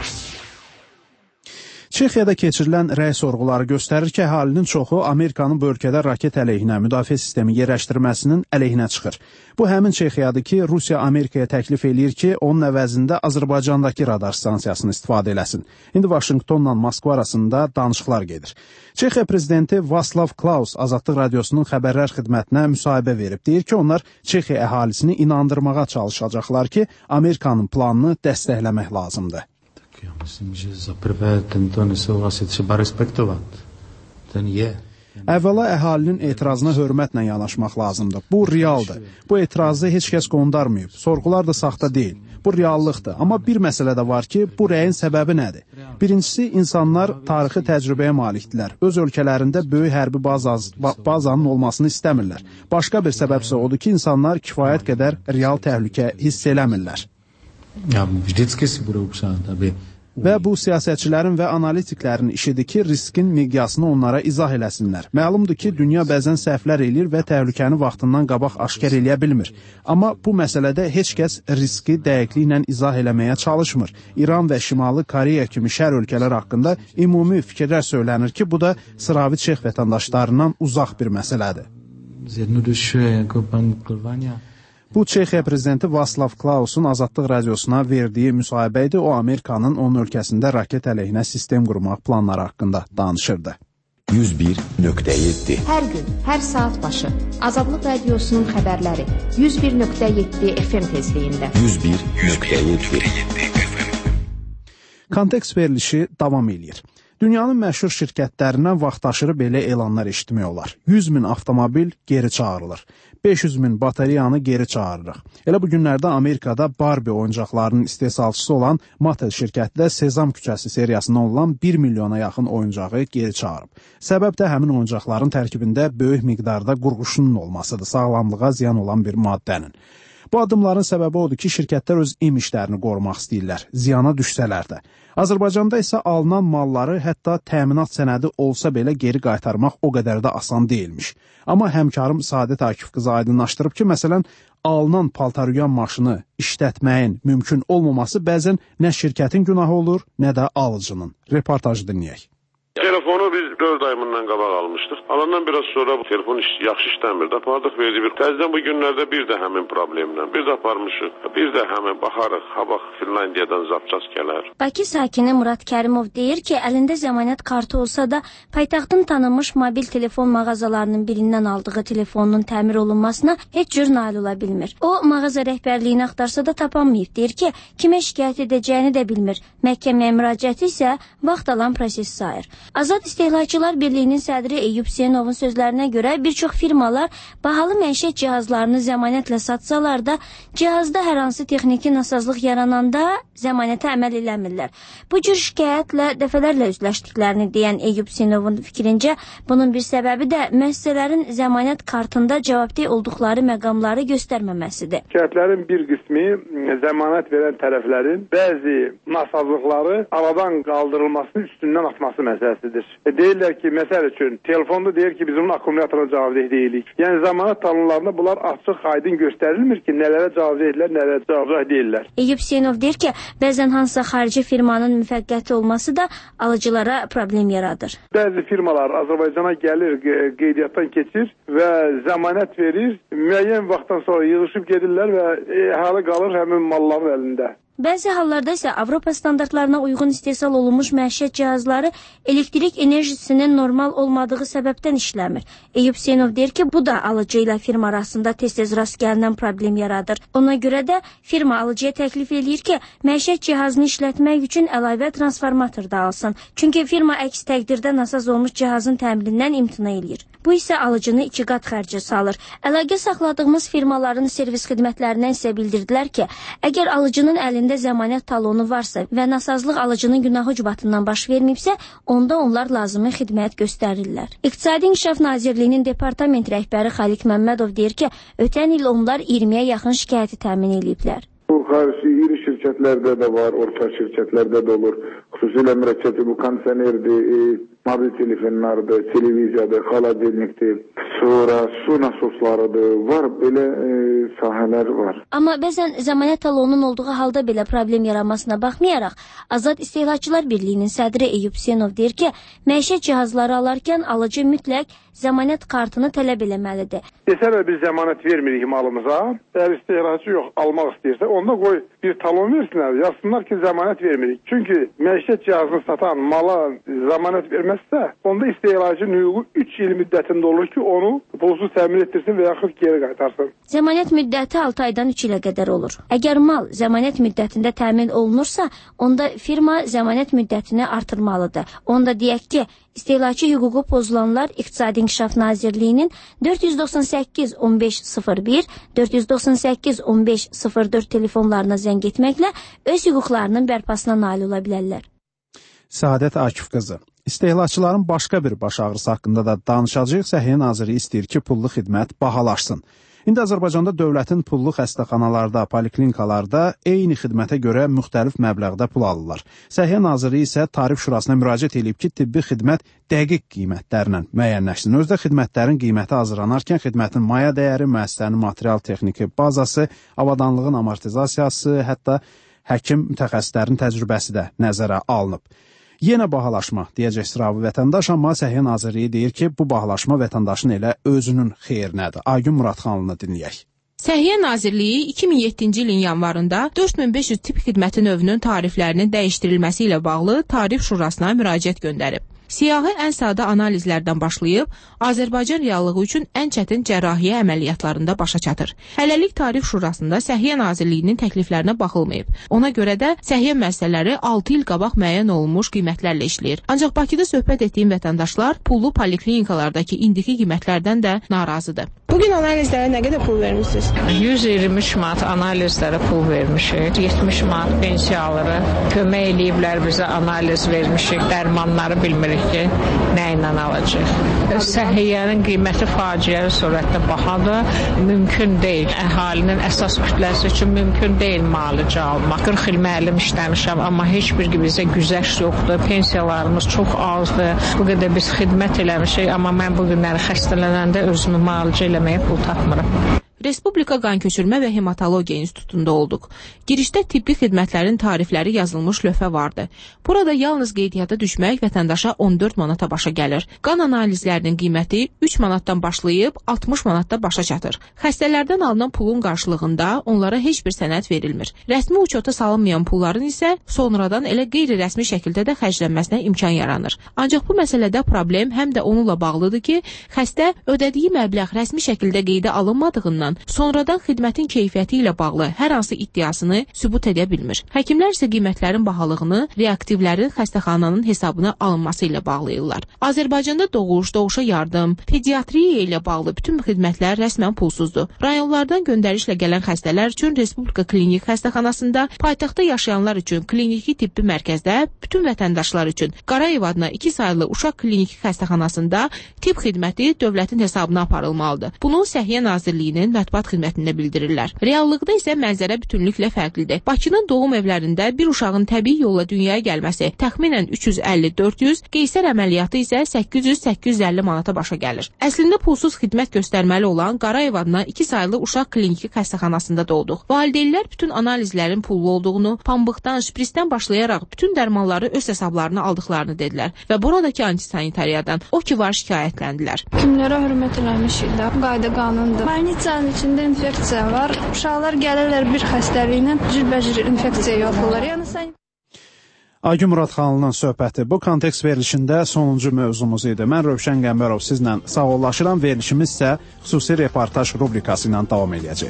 Çexiyada keçirilən rəy sorğuları göstərir ki, əhalinin çoxu Amerikanın bu ölkədə raket əleyhinə müdafiə sistemi yerləşdirməsinin əleyhinə çıxır. Bu həmin Çexiyadır ki, Rusiya Amerikaya təklif eləyir ki, onun əvəzində Azərbaycandakı radar stansiyasını istifadə eləsin. İndi Vaşinqtonla Moskva arasında danışıqlar gedir. Çexiya prezidenti Vaslav Klaus Azadlıq Radiosunun xəbərlər xidmətinə müsahibə verib. Deyir ki, onlar Çexiya əhalisini inandırmağa çalışacaqlar ki, Amerikanın planını dəstəkləmək lazımdır. Já myslím, že za prvé tento nesouhlas je třeba respektovat. Ten je. Əvvəla əhalinin etirazına hörmətlə yanaşmaq lazımdır. Bu realdır. Bu etirazı heç kəs qondarmayıb. Sorğular da saxta deyil. Bu reallıqdır. Amma bir məsələ də var ki, bu rəyin səbəbi nədir? Birincisi, insanlar tarixi təcrübəyə malikdirlər. Öz ölkələrində böyük hərbi bazanın olmasını istəmirlər. Başqa bir səbəb isə odur ki, insanlar kifayət qədər real təhlükə hiss eləmirlər. Ya, vždycky si budou přát, aby Və bu siyasətçilərin və analitiklərin işidir ki, riskin miqyasını onlara izah eləsinlər. Məlumdur ki, dünya bəzən səhvlər eləyir və təhlükəni vaxtından qabaq aşkar eləyə bilmir. Amma bu məsələdə heç kəs riski dəqiqliklə izah eləməyə çalışmır. İran və Şimali Koreya kimi şər ölkələr haqqında ümumi fikirlər söylənir ki, bu da Slavi Çex vətəndaşlarından uzaq bir məsələdir. Bu Çexiya prezidenti Vaslav Klausun Azadlıq Radiosuna verdiyi müsahibə idi. O, Amerikanın onun ölkəsində raket əleyhinə sistem qurmaq planları haqqında danışırdı. 101.7 Hər gün, hər saat başı Azadlıq Radiosunun xəbərləri 101.7 FM tezliyində. 101.7 Kontekst verilişi davam edir. Dünyanın məşhur şirkətlərindən vaxtaşırı belə elanlar eşitmək olar. 100 min avtomobil geri çağırılır. 500 min batareyanı geri çağırırıq. Elə bu günlərdə Amerikada Barbie oyuncaqlarının istehsalçısı olan Mattel şirkəti də Sezam küçəsi seriyasından olan 1 milyona yaxın oyuncağı geri çağırıb. Səbəb də həmin oyuncaqların tərkibində böyük miqdarda qurğuşunun olmasıdır, sağlamlığa ziyan olan bir maddənin. Bu addımların səbəbi odur ki, şirkətlər öz imijlərini qorumaq istəyirlər, ziyana düşsələr də. Azərbaycanda isə alınan malları hətta təminat sənədi olsa belə geri qaytarmaq o qədər də asan deyilmiş. Amma həmkarım Saadət Akif qızı aydınlaşdırıb ki, məsələn, alınan paltaryuyan maşını işlətməyin mümkün olmaması bəzən nə şirkətin günahı olur, nə də alıcının. Reportajı dinləyək. Telefonu biz 4 ay bundan qabaq almışdıq. Alandan biraz sonra bu telefon yaxşı işləmirdi. Apardıq verdi bir. Təzədən bu günlərdə bir də həmin problemlə. Bir də aparmışıq. Bir də həmin baxarıq. Habaq Finlandiyadan zapças gələr. Bakı sakini Murad Kərimov deyir ki, əlində zəmanət kartı olsa da paytaxtın tanınmış mobil telefon mağazalarının birindən aldığı telefonun təmir olunmasına heç cür nail ola bilmir. O, mağaza rəhbərliyini axtarsa da tapanmayıb. Deyir ki, kimə şikayət edəcəyini də bilmir. Məhkəməyə müraciəti isə vaxt alan proses sayır. Azad İstehlakçılar Birliyinin sədri Eyüp Hüseynovun sözlərinə görə bir çox firmalar bahalı məişət cihazlarını zəmanətlə satsalar da cihazda hər hansı texniki nasazlıq yarananda zəmanətə əməl eləmirlər. Bu cür şikayətlə dəfələrlə üzləşdiklərini deyən Eyüp Hüseynovun fikrincə bunun bir səbəbi də müəssisələrin zəmanət kartında cavabdeh olduqları məqamları göstərməməsidir. Şikayətlərin bir qismi zəmanət verən tərəflərin bəzi nasazlıqları aradan qaldırılmasının üstündən atması məsələsidir. Deyirlər ki, məsəl üçün, telefonda deyir ki, biz onun akkumulyatoruna cavabdeh deyilik. Yəni, zəmanət talonlarında bunlar açıq, aydın göstərilmir ki, nələrə cavabdeh edirlər, nələrə cavabdeh deyirlər. Eyüp Hüseynov deyir ki, bəzən hansısa xarici firmanın müvəqqəti olması da alıcılara problem yaradır. Bəzi firmalar Azərbaycana gəlir, qeydiyyatdan keçir və zəmanət verir, müəyyən vaxtdan sonra yığışıb gedirlər və əhali qalır həmin malların əlində. Bəzi hallarda isə Avropa standartlarına uyğun istehsal olunmuş məişət cihazları elektrik enerjisinin normal olmadığı səbəbdən işləmir. Eyüp Hüseynov deyir ki, bu da alıcı ilə firma arasında tez-tez rast gəlinən problem yaradır. Ona görə də firma alıcıya təklif eləyir ki, məişət cihazını işlətmək üçün əlavə transformator da alsın. Çünki firma əks təqdirdə nasaz olmuş cihazın təmirindən imtina eləyir. Bu isə alıcını 2 qat xərcə salır. Əlaqə saxladığımız firmaların servis xidmətlərindən isə bildirdilər ki, əgər alıcının əlində zəmanət talonu varsa və nasazlıq alıcının günahı cübatından baş verməyibsə, onda onlar lazımi xidmət göstərirlər. İqtisadi İnkişaf Nazirliyinin departament rəhbəri Xaliq Məmmədov deyir ki, ötən il onlar 20-yə yaxın şikayəti təmin ediblər. Bu xarici iri şirkətlərdə də var, orta şirkətlərdə də olur. Xüsusilə mürəkkəbi bu kondisionerdir, mobil telefonlardır, televiziyadır, xaladelnikdir, sonra su nasoslarıdır, var belə sahələr var. Amma bəzən zəmanət talonunun olduğu halda belə problem yaranmasına baxmayaraq, Azad İstehlakçılar Birliyinin sədri Eyüp Hüseynov deyir ki, məişət cihazları alarkən alıcı mütləq zəmanət kartını tələb eləməlidir. Desələr biz zəmanət vermirik malımıza, əgər istehlakçı yox, almaq istəyirsə, onda qoy bir talon versinlər, yazsınlar ki, zəmanət vermirik. Çünki məişət cihazını satan mala zəmanət vermək verməzsə, onda istehlakçının hüququ 3 il müddətində olur ki, onu pulsuz təmin etdirsin və yaxud geri qaytarsın. Zəmanət müddəti 6 aydan 3 ilə qədər olur. Əgər mal zəmanət müddətində təmin olunursa, onda firma zəmanət müddətini artırmalıdır. Onda deyək ki, istehlakçı hüququ pozulanlar İqtisadi İnkişaf Nazirliyinin 498-1501, 498-1504 telefonlarına zəng etməklə öz hüquqlarının bərpasına nail ola bilərlər. Səadət Akif qızı. İstehlakçıların başqa bir baş ağrısı haqqında da danışacağıq. Səhiyyə Naziri istəyir ki, pullu xidmət bahalaşsın. İndi Azərbaycanda dövlətin pullu xəstəxanalarda, poliklinikalarda eyni xidmətə görə müxtəlif məbləğdə pul alırlar. Səhiyyə Naziri isə Tarif Şurasına müraciət edib ki, tibbi xidmət dəqiq qiymətlərlə müəyyənləşsin. Özdə xidmətlərin qiyməti hazırlanarkən xidmətin maya dəyəri, müəssisənin material-texniki bazası, avadanlığın amortizasiyası, hətta həkim mütəxəssislərin təcrübəsi də nəzərə alınıb. Yenə bahalaşma, deyəcək sıravi vətəndaş, amma Səhiyyə Nazirliyi deyir ki, bu bahalaşma vətəndaşın elə özünün xeyrinədir. Aygün Muradxanlını dinləyək. Səhiyyə Nazirliyi 2007-ci ilin yanvarında 4500 tip xidməti növünün tariflərinin dəyişdirilməsi ilə bağlı Tarif Şurasına müraciət göndərib. Siyahı ən sadə analizlərdən başlayıb, Azərbaycan reallığı üçün ən çətin cərrahiyyə əməliyyatlarında başa çatır. Hələlik Tarif Şurasında Səhiyyə Nazirliyinin təkliflərinə baxılmayıb. Ona görə də səhiyyə müəssisələri 6 il qabaq müəyyən olunmuş qiymətlərlə işləyir. Ancaq Bakıda söhbət etdiyim vətəndaşlar pullu poliklinikalardakı indiki qiymətlərdən də narazıdır. Bugün analizlərə nə qədər pul vermişsiniz? 123 manat analizlərə pul vermişik. 70 manat pensiyaları kömək eləyiblər bizə analiz vermişik. Dərmanları bilmirik ki, nə ilə alacaq. Səhiyyənin qiyməti faciəvi surətdə bahadır. Mümkün deyil. Əhalinin əsas kütləsi üçün mümkün deyil müalicə almaq. 40 il müəllim işləmişəm, amma heç bir bizə güzəşt yoxdur. Pensiyalarımız çox azdır. Bu qədər biz xidmət eləmişik, amma mən bu günləri xəstələnəndə özümü müalicə eləməyə pul tapmıram. Respublika Qan Köçürmə və Hematologiya İnstitutunda olduq. Girişdə tibbi xidmətlərin tarifləri yazılmış lövhə vardı. Burada yalnız qeydiyyata düşmək vətəndaşa 14 manata başa gəlir. Qan analizlərinin qiyməti 3 manatdan başlayıb 60 manatda başa çatır. Xəstələrdən alınan pulun qarşılığında onlara heç bir sənəd verilmir. Rəsmi uçota salınmayan pulların isə sonradan elə qeyri-rəsmi şəkildə də xərclənməsinə imkan yaranır. Ancaq bu məsələdə problem həm də onunla bağlıdır ki, xəstə ödədiyi məbləğ rəsmi şəkildə qeydə alınmadığından sonradan xidmətin keyfiyyəti ilə bağlı hər hansı iddiasını sübut edə bilmir. Həkimlər isə qiymətlərin bahalığını reaktivlərin xəstəxananın hesabına alınması ilə bağlayırlar. Azərbaycanda doğuş, doğuşa yardım, pediatriya ilə bağlı bütün xidmətlər rəsmən pulsuzdur. Rayonlardan göndərişlə gələn xəstələr üçün Respublika Klinik Xəstəxanasında, paytaxtda yaşayanlar üçün kliniki tibbi mərkəzdə, bütün vətəndaşlar üçün Qarayev adına 2 saylı uşaq kliniki xəstəxanasında tibb xidməti dövlətin hesabına aparılmalıdır. Bunu Səhiyyə Nazirliyinin mətbuat xidmətində bildirirlər. Reallıqda isə mənzərə bütünlüklə fərqlidir. Bakının doğum evlərində bir uşağın təbii yolla dünyaya gəlməsi təxminən 350-400, qeysər əməliyyatı isə 800-850 manata başa gəlir. Əslində pulsuz xidmət göstərməli olan Qarayev adına 2 saylı uşaq kliniki xəstəxanasında doğduq. Valideynlər bütün analizlərin pullu olduğunu, pambıqdan, şprisdən başlayaraq bütün dərmanları öz hesablarına aldıqlarını dedilər və buradakı antisanitariyadan o ki var şikayətləndilər. Kimlərə hörmət eləmişik də, qayda qanundur. Больницanın içində infeksiya var. Uşaqlar gəlirlər bir xəstəliklə cürbəcür infeksiya yoxdurlar. Yəni Aygün Muradxanlının söhbəti bu kontekst verilişində sonuncu mövzumuz idi. Mən Rövşən Qəmbərov sizlə sağollaşıram. Verilişimiz isə xüsusi reportaj rubrikası ilə davam edəcək.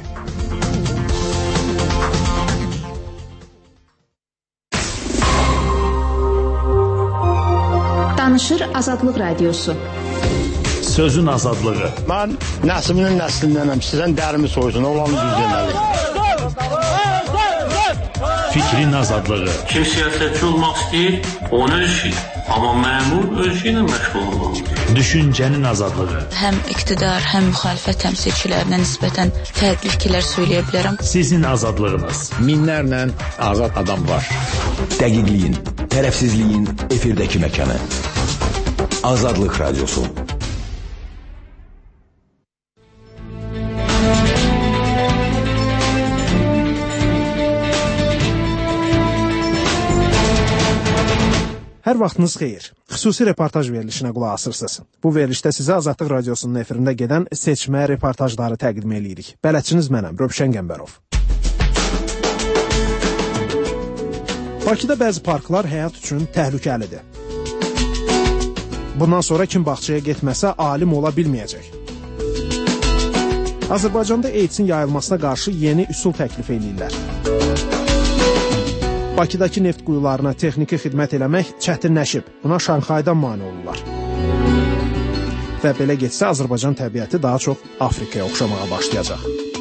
Danışır Azadlıq Radiosu. Sözün azadlığı. Mən nəslinin nəslindənəm. Sizən dərimi soysun, olanı düz deməli. Fikrin azadlığı. Kim siyasətçi olmaq istəyir, onun işi. Amma məmur öz işi ilə məşğul olmalıdır. Düşüncənin azadlığı. Həm iqtidar, həm müxalifət təmsilçilərinə nisbətən fərqli fikirlər söyləyə bilərəm. Sizin azadlığınız. Minlərlə azad adam var. Dəqiqliyin, tərəfsizliyin efirdəki məkanı. Azadlıq Radiosu. Hər vaxtınız xeyir. Xüsusi reportaj verilişinə qulaq asırsınız. Bu verilişdə sizə Azadlıq Radiosunun efirində gedən seçmə reportajları təqdim edirik. Bələdçiniz mənəm, Rövşən Qəmbərov. Bakıda bəzi parklar həyat üçün təhlükəlidir. Bundan sonra kim bağçaya getməsə alim ola bilməyəcək. Azərbaycanda AIDS-in yayılmasına qarşı yeni üsul təklif edirlər. Bakıdakı neft quyularına texniki xidmət eləmək çətinləşib. Buna Şanxaydan mane olurlar. Və belə getsə Azərbaycan təbiəti daha çox Afrikaya oxşamağa başlayacaq.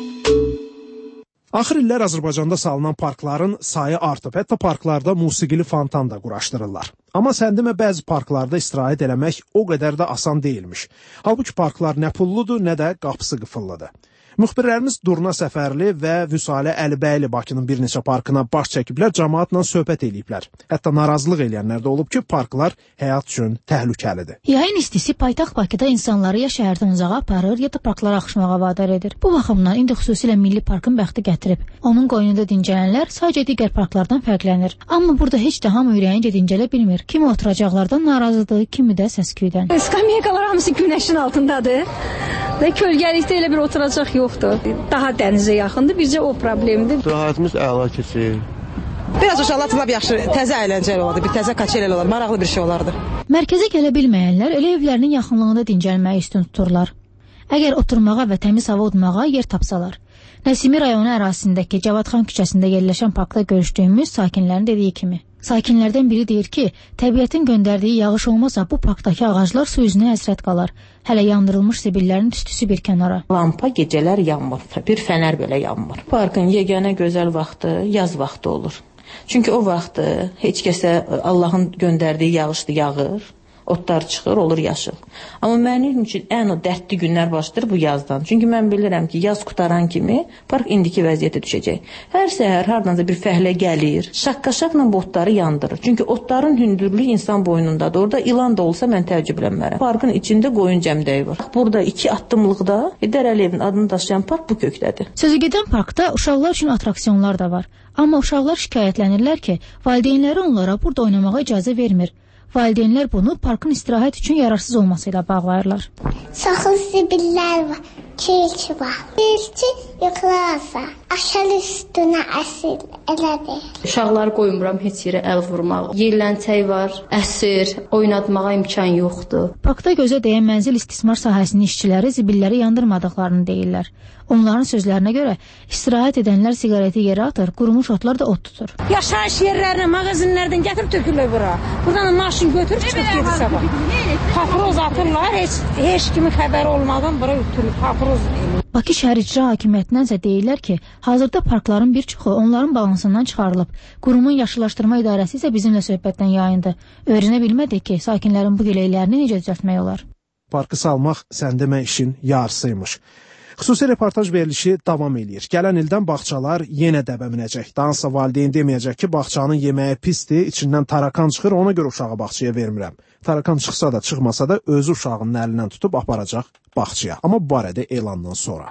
Axır illər Azərbaycanda salınan parkların sayı artıb. Hətta parklarda musiqili fontan da quraşdırırlar. Amma sən demə bəzi parklarda istirahət eləmək o qədər də asan deyilmiş. Halbuki parklar nə pulludur, nə də qapısı qıfıllıdır. Müxbirlərimiz Durna Səfərli və Vüsalə Əlibəyli Bakının bir neçə parkına baş çəkiblər, cəmaatla söhbət eləyiblər. Hətta narazılıq eləyənlər də olub ki, parklar həyat üçün təhlükəlidir. Yayın istisi paytaxt Bakıda insanları ya şəhərdən uzağa aparır, ya da parklara axışmağa vadar edir. Bu baxımdan indi xüsusilə Milli Parkın bəxti gətirib. Onun qoynunda dincələnlər sadəcə digər parklardan fərqlənir. Amma burada heç də hamı ürəyincə dincələ bilmir. Kimi oturacaqlardan narazıdır, kimi də səsküydən. Skamyakalar hamısı günəşin altındadır. Və kölgəlikdə elə bir oturacaq yoxdur. Daha dənizə yaxındır, bizcə o problemdir. İstirahətimiz əla keçir. Biraz uşaqlar lap yaxşı, təzə əyləncəli olardı, bir təzə kaçel olardı, maraqlı bir şey olardı. Mərkəzə gələ bilməyənlər elə evlərinin yaxınlığında dincəlməyi üstün tuturlar. Əgər oturmağa və təmiz hava udmağa yer tapsalar. Nəsimi rayonu ərazisindəki Cavadxan küçəsində yerləşən parkda görüşdüyümüz sakinlərin dediyi kimi. Sakinlərdən biri deyir ki, təbiətin göndərdiyi yağış olmasa bu parkdakı ağaclar su üzünə həsrət qalar. Hələ yandırılmış zibillərin tüstüsü bir kənara. Lampa gecələr yanmır, bir fənər belə yanmır. Parkın yeganə gözəl vaxtı yaz vaxtı olur. Çünki o vaxtı heç kəsə Allahın göndərdiyi yağışdı yağır. Otlar çıxır, olur yaşıl. Amma mənim üçün ən o dərdli günlər başlayır bu yazdan. Çünki mən bilirəm ki, yaz qutaran kimi park indiki vəziyyətə düşəcək. Hər səhər hardanca bir fəhlə gəlir, şaqqa-şaqla bu otları yandırır. Çünki otların hündürlüyü insan boynundadır. Orada ilan da olsa mən təəccüblənmərəm. Parkın içində qoyun cəmdəyi var. Burada 2 addımlıqda Heydər Əliyevin adını daşıyan park bu kökdədir. Sözü gedən parkda uşaqlar üçün atraksiyonlar da var. Amma uşaqlar şikayətlənirlər ki, valideynləri onlara burada oynamağa icazə vermir. Valideynlər bunu parkın istirahət üçün yararsız olması ilə bağlayırlar. Çoxlu zibillər var, keyik var. Birisi yıxılarsa, aşağı üstünə əsir elədir. Uşaqları qoymuram heç yerə əl vurmaq. Yerləncək var, əsir, oynatmağa imkan yoxdur. Parkda gözə dəyən mənzil istismar sahəsinin işçiləri zibilləri yandırmadıqlarını deyirlər. Onların sözlərinə görə istirahət edənlər siqareti yerə atır, qurumuş otlar da ot tutur. Yaşayış yerlərinə, mağazinlərdən gətirib tökürlər bura. Buradan maşın götürüb çıxıb gedir sabah. Paproz atırlar, heç kimi xəbəri olmadan bura ötürülür. Paproz eləyir. Bakı şəhər icra hakimiyyətindən deyirlər ki, hazırda parkların bir çoxu onların balansından çıxarılıb. Qurumun yaşıllaşdırma idarəsi isə bizimlə söhbətdən yayındı. Öyrənə bilmədik ki, sakinlərin bu diləklərini necə düzəltmək olar. Parkı salmaq sən demə işin yarısıymış. Xüsusi reportaj verilişi davam edir. Gələn ildən bağçalar yenə dəbə minəcək. Dansa valideyn deməyəcək ki, bağçanın yeməyi pisdir, içindən tarakan çıxır, ona görə uşağı bağçaya vermirəm. Tarakan çıxsa da, çıxmasa da özü uşağının əlindən tutub aparacaq bağçaya. Amma bu barədə elandan sonra.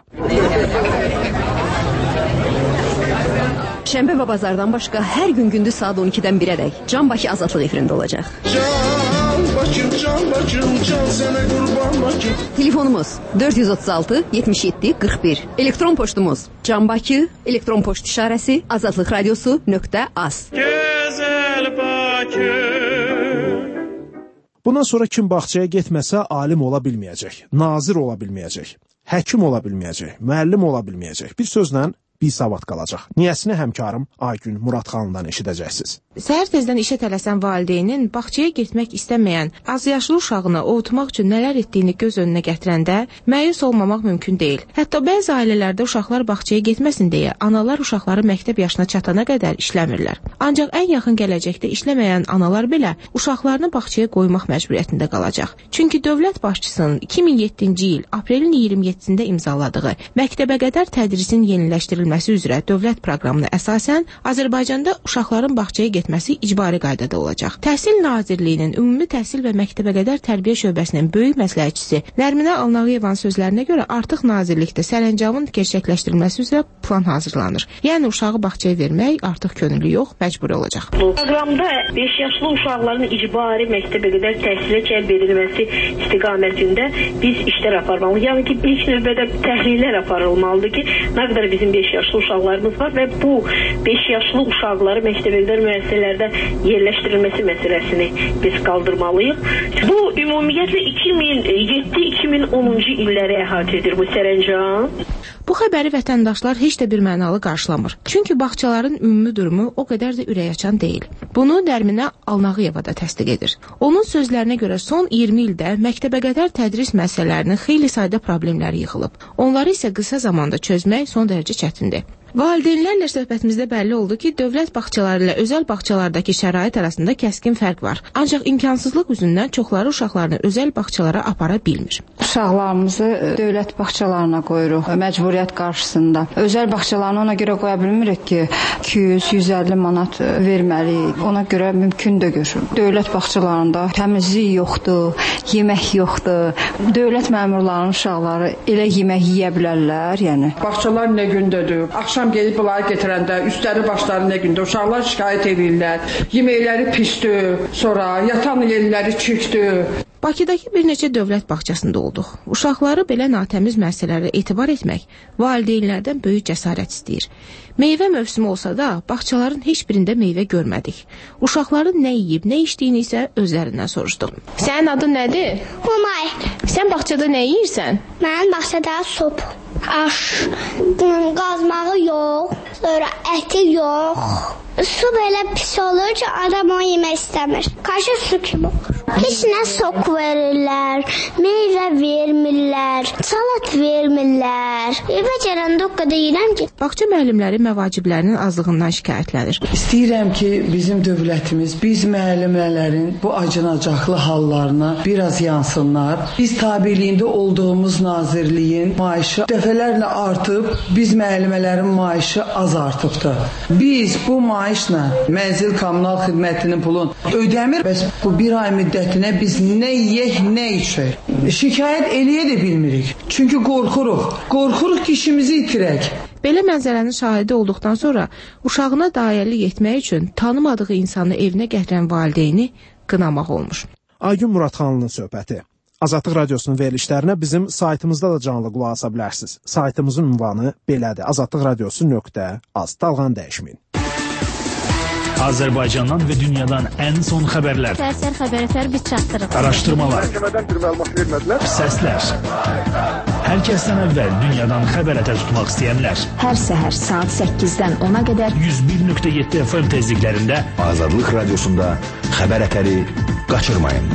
Şənbə və bazardan başqa hər gün gündüz saat 12-dən 1-ədək Can Bakı Azadlıq efirində olacaq. Can Bakım, can sənə qurban Bakım. Telefonumuz 436 77 41. Elektron poçtumuz Can Bakı, elektron poçt işarəsi azadlıqradiosu.az. Gözəl Bakı. Bundan sonra kim bağçaya getməsə alim ola bilməyəcək, nazir ola bilməyəcək, həkim ola bilməyəcək, müəllim ola bilməyəcək. Bir sözlə bisavad qalacaq. Niyəsini həmkarım Aygün Muradxanından eşidəcəksiniz. Səhər tezdən işə tələsən valideynin bağçaya getmək istəməyən azyaşlı uşağını ovutmaq üçün nələr etdiyini göz önünə gətirəndə məyus olmamaq mümkün deyil. Hətta bəzi ailələrdə uşaqlar bağçaya getməsin deyə analar uşaqları məktəb yaşına çatana qədər işləmirlər. Ancaq ən yaxın gələcəkdə işləməyən analar belə uşaqlarını bağçaya qoymaq məcburiyyətində qalacaq. Çünki dövlət başçısının 2007-ci il aprelin 27-sində imzaladığı məktəbəqədər tədrisin yeniləşdirilməsi üzrə dövlət proqramına əsasən Azərbaycanda uşaqların bağçaya getməsi icbari qaydada olacaq. Təhsil Nazirliyinin Ümumi Təhsil və Məktəbəqədər Tərbiyə Şöbəsinin böyük məsləhətçisi Nərminə Alnağıyevanın sözlərinə görə artıq nazirlikdə sərəncamın gerçəkləşdirilməsi üzrə plan hazırlanır. Yəni uşağı bağçaya vermək artıq könüllü yox, məcburi olacaq. Bu proqramda 5 yaşlı uşaqların icbari məktəbəqədər təhsilə cəlb edilməsi istiqamətində biz işlər aparmalıyıq. Yəni ki, ilk növbədə təhlillər aparılmalıdır ki, nə qədər bizim 5 yaşlı uşaqlarımız var və bu 5 yaşlı uşaqları məktəbəqədər müəssisələrə müəssisələrdə yerləşdirilməsi məsələsini biz qaldırmalıyıq. Bu ümumiyyətlə 2007-2010-cu illəri əhatə edir bu sərəncam. Bu xəbəri vətəndaşlar heç də bir mənalı qarşılamır. Çünki bağçaların ümumi durumu o qədər də ürəkaçan deyil. Bunu Nərminə Alnağıyeva da təsdiq edir. Onun sözlərinə görə son 20 ildə məktəbəqədər tədris məsələlərinin xeyli sayda problemləri yığılıb. Onları isə qısa zamanda çözmək son dərəcə çətindir. Valideynlərlə söhbətimizdə bəlli oldu ki, dövlət bağçaları ilə özəl bağçalardakı şərait arasında kəskin fərq var. Ancaq imkansızlıq üzündən çoxları uşaqlarını özəl bağçalara apara bilmir. Uşaqlarımızı dövlət bağçalarına qoyuruq məcburiyyət qarşısında. Özəl bağçalarını ona görə qoya bilmirik ki, 200-150 manat verməliyik. Ona görə mümkün deyil. Dövlət bağçalarında təmizlik yoxdur, yemək yoxdur. Dövlət məmurlarının uşaqları elə yemək yeyə bilərlər, yəni. Bağçalar nə gündədir? Axşam gedib bunları getirəndə üstləri başları nə gündə uşaqlar şikayət edirlər. Yeməkləri pisdir, sonra yatan yerləri çirkdir. Bakıdakı bir neçə dövlət bağçasında olduq. Uşaqları belə natəmiz məsələlərə etibar etmək valideynlərdən böyük cəsarət istəyir. Meyvə mövsümü olsa da, bağçaların heç birində meyvə görmədik. Uşaqların nə yeyib, nə içdiyini isə özlərindən soruşduq. Sənin adın nədir? Umay. Sən bağçada nə yeyirsən? Mən bağçada sop, aş, qazmağı yox, sonra əti yox. Su belə pis olur ki, adam onu yemək istəmir. Kaşı su kimi olur. Heç nə sok verirlər, meyvə vermirlər, salat vermirlər. Evə gələndə o qədər yeyirəm ki. Bağça müəllimləri məvaciblərinin azlığından şikayətlənir. İstəyirəm ki, bizim dövlətimiz, biz müəllimələrin bu acınacaqlı hallarına biraz yansınlar. Biz tabeliyində olduğumuz nazirliyin maaşı dəfələrlə artıb, biz müəllimələrin maaşı az artıbdır. Biz bu maaşla mənzil kommunal xidmətinin pulun ödəmir. Bəs bu bir ay müddətinə biz nə yeyək, nə içək. Şikayət eləyə də bilmirik. Çünki qorxuruq. Qorxuruq ki, işimizi itirək. Belə mənzərənin şahidi olduqdan sonra uşağına dairəlik etmək üçün tanımadığı insanı evinə gətirən valideyni qınamaq olmuş. Aygün Muradxanlının söhbəti. Azadlıq Radiosunun verilişlərinə bizim saytımızda da canlı qulaq asa bilərsiniz. Saytımızın ünvanı belədir. azadlıqradiosu.az. Dalğanı dəyişməyin. Azərbaycandan və dünyadan ən son xəbərlər. Səhər xəbərlər biz çatdırırıq. Araşdırmalar. Səslər. Hər kəsdən əvvəl dünyadan xəbər ətər tutmaq istəyənlər. Hər səhər saat 8-dən 10-a qədər 101.7 FM tezliklərində Azadlıq Radiosunda xəbər ətəri qaçırmayın.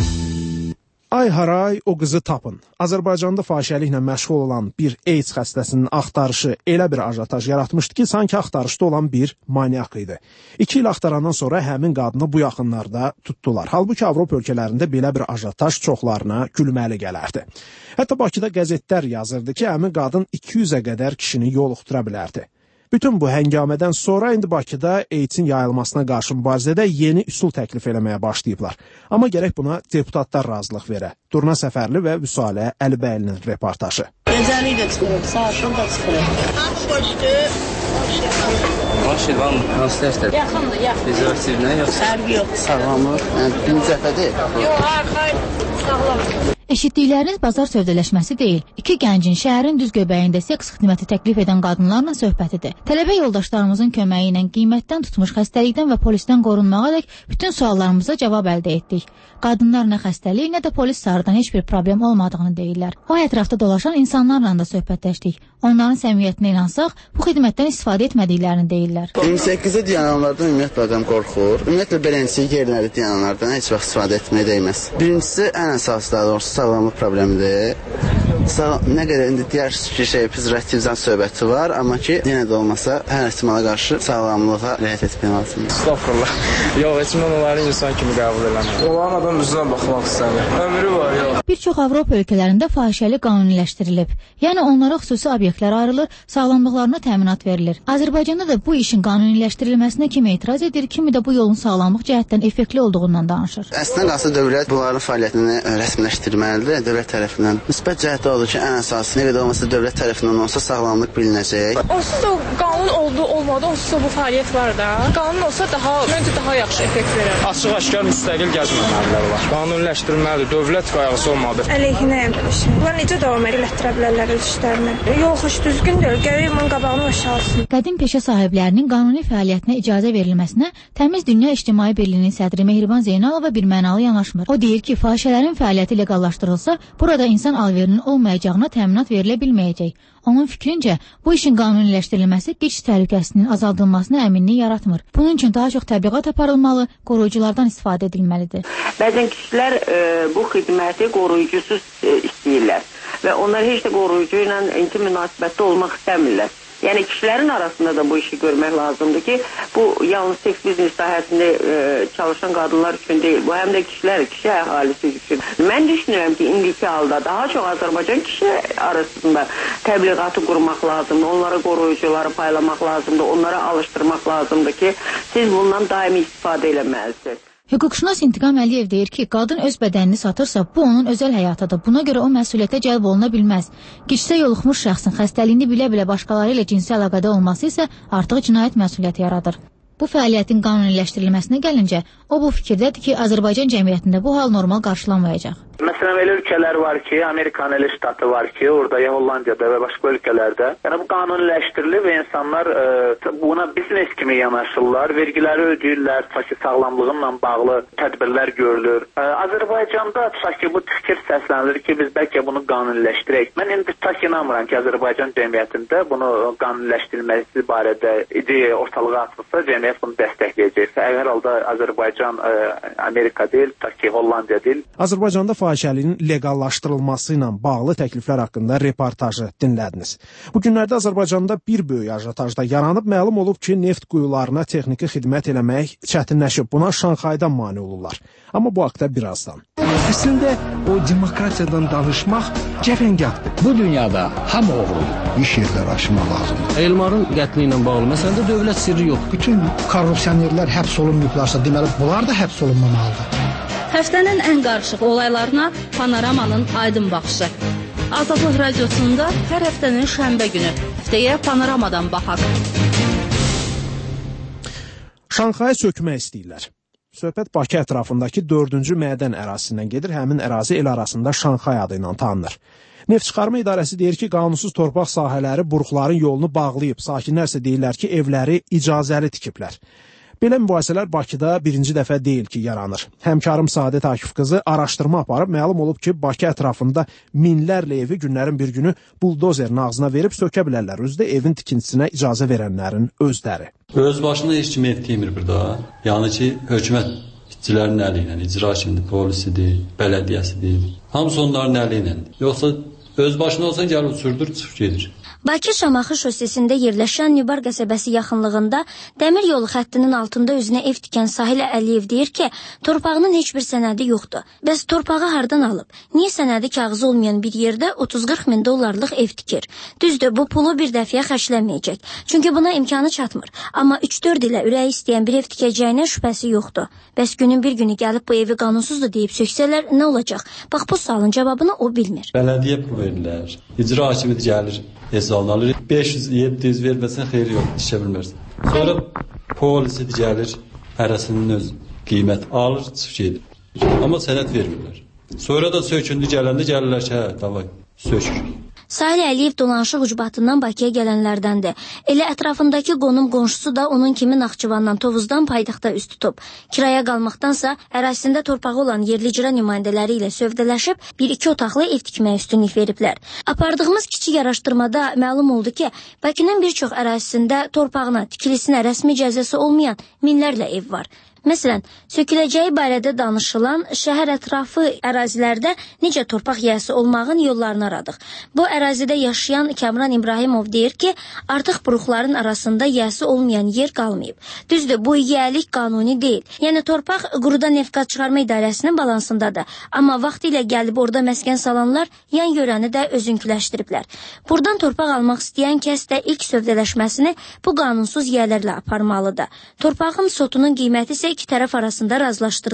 Ay haray, o qızı tapın. Azərbaycanda fahişəliklə məşğul olan bir AIDS xəstəsinin axtarışı elə bir ajotaj yaratmışdı ki, sanki axtarışda olan bir manyak idi. 2 il axtarandan sonra həmin qadını bu yaxınlarda tutdular. Halbuki Avropa ölkələrində belə bir ajotaj çoxlarına gülməli gələrdi. Hətta Bakıda qəzetlər yazırdı ki, həmin qadın 200-ə qədər kişini yoluxdura bilərdi. Bütün bu həngamədən sonra indi Bakıda AIDS-in yayılmasına qarşı mübarizədə yeni üsul təklif eləməyə başlayıblar. Amma gərək buna deputatlar razılıq verə. Durna Səfərli və Vüsalə Əlibəylinin reportajı. Gecəlik də çıxırıq, saatın da çıxırıq. Hoş geldin. Nasıl dersler? Yaxındır, yaxın. Rezervativ ne yok? Sərgi yox. Sağlamlıq. Yəni birinci dəfədir. Yox, xeyr, sağlam. Eşitdikləriniz bazar sövdələşməsi deyil. 2 gəncin şəhərin düz göbəyində seks xidməti təklif edən qadınlarla söhbətidir. Tələbə yoldaşlarımızın köməyi ilə qiymətdən tutmuş xəstəlikdən və polisdən qorunmağadək bütün suallarımıza cavab əldə etdik. Qadınlar nə xəstəlik, nə də polis sarıdan heç bir problem olmadığını deyirlər. O ətrafda dolaşan insanlarla da söhbətləşdik. Onların səmiyyətinə inansaq, bu xidmətdən istifadə etmədiklərini deyirlər. 28-i deyənlərdən ümumiyyətlə adam qorxur. Ümumiyyətlə beləncə yerləri deyənlərdən heç vaxt istifadə etməyə dəyməz. Birincisi, ən əsası daha doğrusu sağlamlıq problemidir. Nə qədər indi digər prezervativdən söhbəti var, amma ki, yenə də olmasa hər ehtimala qarşı sağlamlığa riayət etmək lazımdır. Estağfurullah. Yox, heç mən onları insan kimi qəbul eləmirəm. Olan adam üzrə baxmaq istəmir. Ömrü var, yox. Bir çox Avropa ölkələrində fahişəlik qanuniləşdirilib. Yəni onlara xüsusi obyektlər ayrılır, sağlamlıqlarına təminat verilir. Azərbaycanda da bu işin qanuniləşdirilməsinə kimi etiraz edir, kimi də bu yolun sağlamlıq cəhətdən effektli olduğundan danışır. Əslində qalsa dövlət bunların fəaliyyətini rəsmiləşdirməlidir. Dövlət tərəfindən müsbət cəhətdə odur ki, ən əsası nə qədər olmasa dövlət tərəfindən olsa sağlamlıq bilinəcək. Onsuz da qanun olmadı, onsuz da bu fəaliyyət var da. Qanun olsa məncə daha yaxşı effekt verər. Açıq-aşkar müstəqil gəzməməliləri var. Qanuniləşdirilməlidir, dövlət qayğısı olmadı. Əleyhinəyəm belə şey. Bunlar necə davam elətdirə öz işlərini? Yox, iş düzgün deyil, gərək bunun qabağını aşağı alsın. Qədim peşə sahiblərinin qanuni fəaliyyətinə icazə verilməsinə Təmiz Dünya İctimai Birliyinin sədri Mehriban Zeynalova birmənalı yanaşmır. O deyir ki, fahişələrin fəaliyyəti leqallaşdırılsa, burada insan alverinin olmayacağına təminat verilə bilməyəcək. Onun fikrincə, bu işin qanuniləşdirilməsi qiç təhlükəsinin azaldılmasına əminlik yaratmır. Bunun üçün daha çox təbliğat aparılmalı, qoruyuculardan istifadə edilməlidir. Bəzən kişilər bu xidməti qoruyucusuz istəyirlər və onlar heç də qoruyucu ilə intim münasibətdə olmaq istəmirlər. Yəni kişilərin arasında da bu işi görmək lazımdır ki, bu yalnız seks biznes sahəsində çalışan qadınlar üçün deyil, bu həm də kişi əhalisi üçün. Mən düşünürəm ki, indiki halda daha çox Azərbaycan kişi arasında təbliğatı qurmaq lazımdır, onlara qoruyucuları paylamaq lazımdır, onlara alışdırmaq lazımdır ki, siz bundan daimi istifadə eləməlisiniz. Hüquqşünas İntiqam Əliyev deyir ki, qadın öz bədənini satırsa, bu onun özəl həyatıdır. Buna görə o məsuliyyətə cəlb oluna bilməz. Gicsə yoluxmuş şəxsin xəstəliyini bilə-bilə başqaları ilə cinsi əlaqədə olması isə artıq cinayət məsuliyyəti yaradır. Bu fəaliyyətin qanuniləşdirilməsinə gəlincə, o bu fikirdədir ki, Azərbaycan cəmiyyətində bu hal normal qarşılanmayacaq. Məsələn, elə ölkələr var ki, Amerikan elə ştatı var ki, orada ya Hollandiyada və başqa ölkələrdə. Yəni bu qanuniləşdirilir və insanlar buna biznes kimi yanaşırlar, vergiləri ödəyirlər, tutaq ki, sağlamlığınla bağlı tədbirlər görülür. Azərbaycanda tutaq ki, bu fikir səslənir ki, biz bəlkə bunu qanuniləşdirək. Mən indi tutaq ki, inanmıram ki, Azərbaycan cəmiyyətində bunu qanuniləşdirilməsi barədə ideya ortalığa atılsa, cəmiyyət bunu dəstəkləyəcəksə, əgər halda Azərbaycan Amerika deyil, tutaq ki, Hollandiya deyil. Azərbaycanda fahişəliyin leqallaşdırılması ilə bağlı təkliflər haqqında reportajı dinlədiniz. Bu günlərdə Azərbaycanda bir böyük ajotajda yaranıb, məlum olub ki, neft quyularına texniki xidmət eləmək çətinləşib. Buna Şanxaydan mane olurlar. Amma bu haqda birazdan. Əslində o demokratiyadan danışmaq cəfəngahdır. Bu dünyada hamı oğrudur. İş yerləri açmaq lazımdır. Elmarın qətli ilə bağlı məsələdə dövlət sirri yox. Bütün korrupsionerlər həbs olunmayıblarsa, deməli bunlar da həbs olunmamalıdır. Həftənin ən qarışıq olaylarına Panoramanın aydın baxışı. Azadlıq radiosunda hər həftənin şənbə günü. Həftəyə Panoramadan baxaq. Şanxaya sökmək istəyirlər. Söhbət Bakı ətrafındakı 4-cü mədən ərazisindən gedir. Həmin ərazi el arasında Şanxay adı ilə tanınır. Neft çıxarma idarəsi deyir ki, qanunsuz torpaq sahələri buruqların yolunu bağlayıb. Sakinlər isə deyirlər ki, evləri icazəli tikiblər. Belə mübahisələr Bakıda birinci dəfə deyil ki, yaranır. Həmkarım Saadət Akif qızı araşdırma aparıb, məlum olub ki, Bakı ətrafında minlərlə evi günlərin bir günü buldozerin ağzına verib sökə bilərlər. Özdə evin tikintisinə icazə verənlərin özləri. Öz başına heç kim ev demir burada. Yəni ki, hökumət işçilərin əli ilə, icra hakimidir, polisidir, bələdiyyəsidir. Hamısı onların əli ilə. Yoxsa öz başına olsan gəlib uçurdur, çıxıb gedir. Bakı Şamaxı şosesində yerləşən Nübar qəsəbəsi yaxınlığında dəmir yolu xəttinin altında özünə ev tikən Sahilə Əliyev deyir ki, torpağının heç bir sənədi yoxdur. Bəs torpağı hardan alıb? Niyə sənədi kağızı olmayan bir yerdə 30-40 min dollarlıq ev tikir? Düzdür, bu pulu bir dəfəyə xərcləməyəcək. Çünki buna imkanı çatmır. Amma 3-4 ilə ürəyi istəyən bir ev tikəcəyinə şübhəsi yoxdur. Bəs günün bir günü gəlib bu evi qanunsuzdur deyib söksələr nə olacaq? Bax bu sualın cavabını o bilmir. Bələdiyyə pul verirlər. İcra hakimi gəlir. Hesabını alır. 500-700 verməsən xeyri yox, işə bilmərsən. Sonra polisi gəlir, hərəsinin öz qiymət alır, çıxıb gedir. Amma sənəd vermirlər. Sonra da sökündü gələndə gəlirlər ki, hə, davay, sökür. Sahilə Əliyev dolanışıq ucbatından Bakıya gələnlərdəndir. Elə ətrafındakı qonum qonşusu da onun kimi Naxçıvandan, Tovuzdan paytaxtda üst tutub. Kiraya qalmaqdansa ərazisində torpağı olan yerli icra nümayəndələri ilə sövdələşib, 1-2 otaqlı ev tikməyə üstünlük veriblər. Apardığımız kiçik araşdırmada məlum oldu ki, Bakının bir çox ərazisində torpağına, tikilisinə rəsmi icazəsi olmayan minlərlə ev var. Məsələn, söküləcəyi barədə danışılan şəhər ətrafı ərazilərdə necə torpaq yiyəsi olmağın yollarını aradıq. Bu ərazidə yaşayan Kəmran İbrahimov deyir ki, artıq buruqların arasında yiyəsi olmayan yer qalmayıb. Düzdür, bu yiyəlik qanuni deyil. Yəni torpaq quruda neft-qaz çıxarma idarəsinin balansındadır. Amma vaxtilə gəlib orada məskən salanlar yan yörəni də özünküləşdiriblər. Buradan torpaq almaq istəyən kəs də ilk sövdələşməsini bu qanunsuz yiyələrlə aparmalıdır. Torpağın sotunun qiyməti isə iki tərəf arasında razılaşdırılır.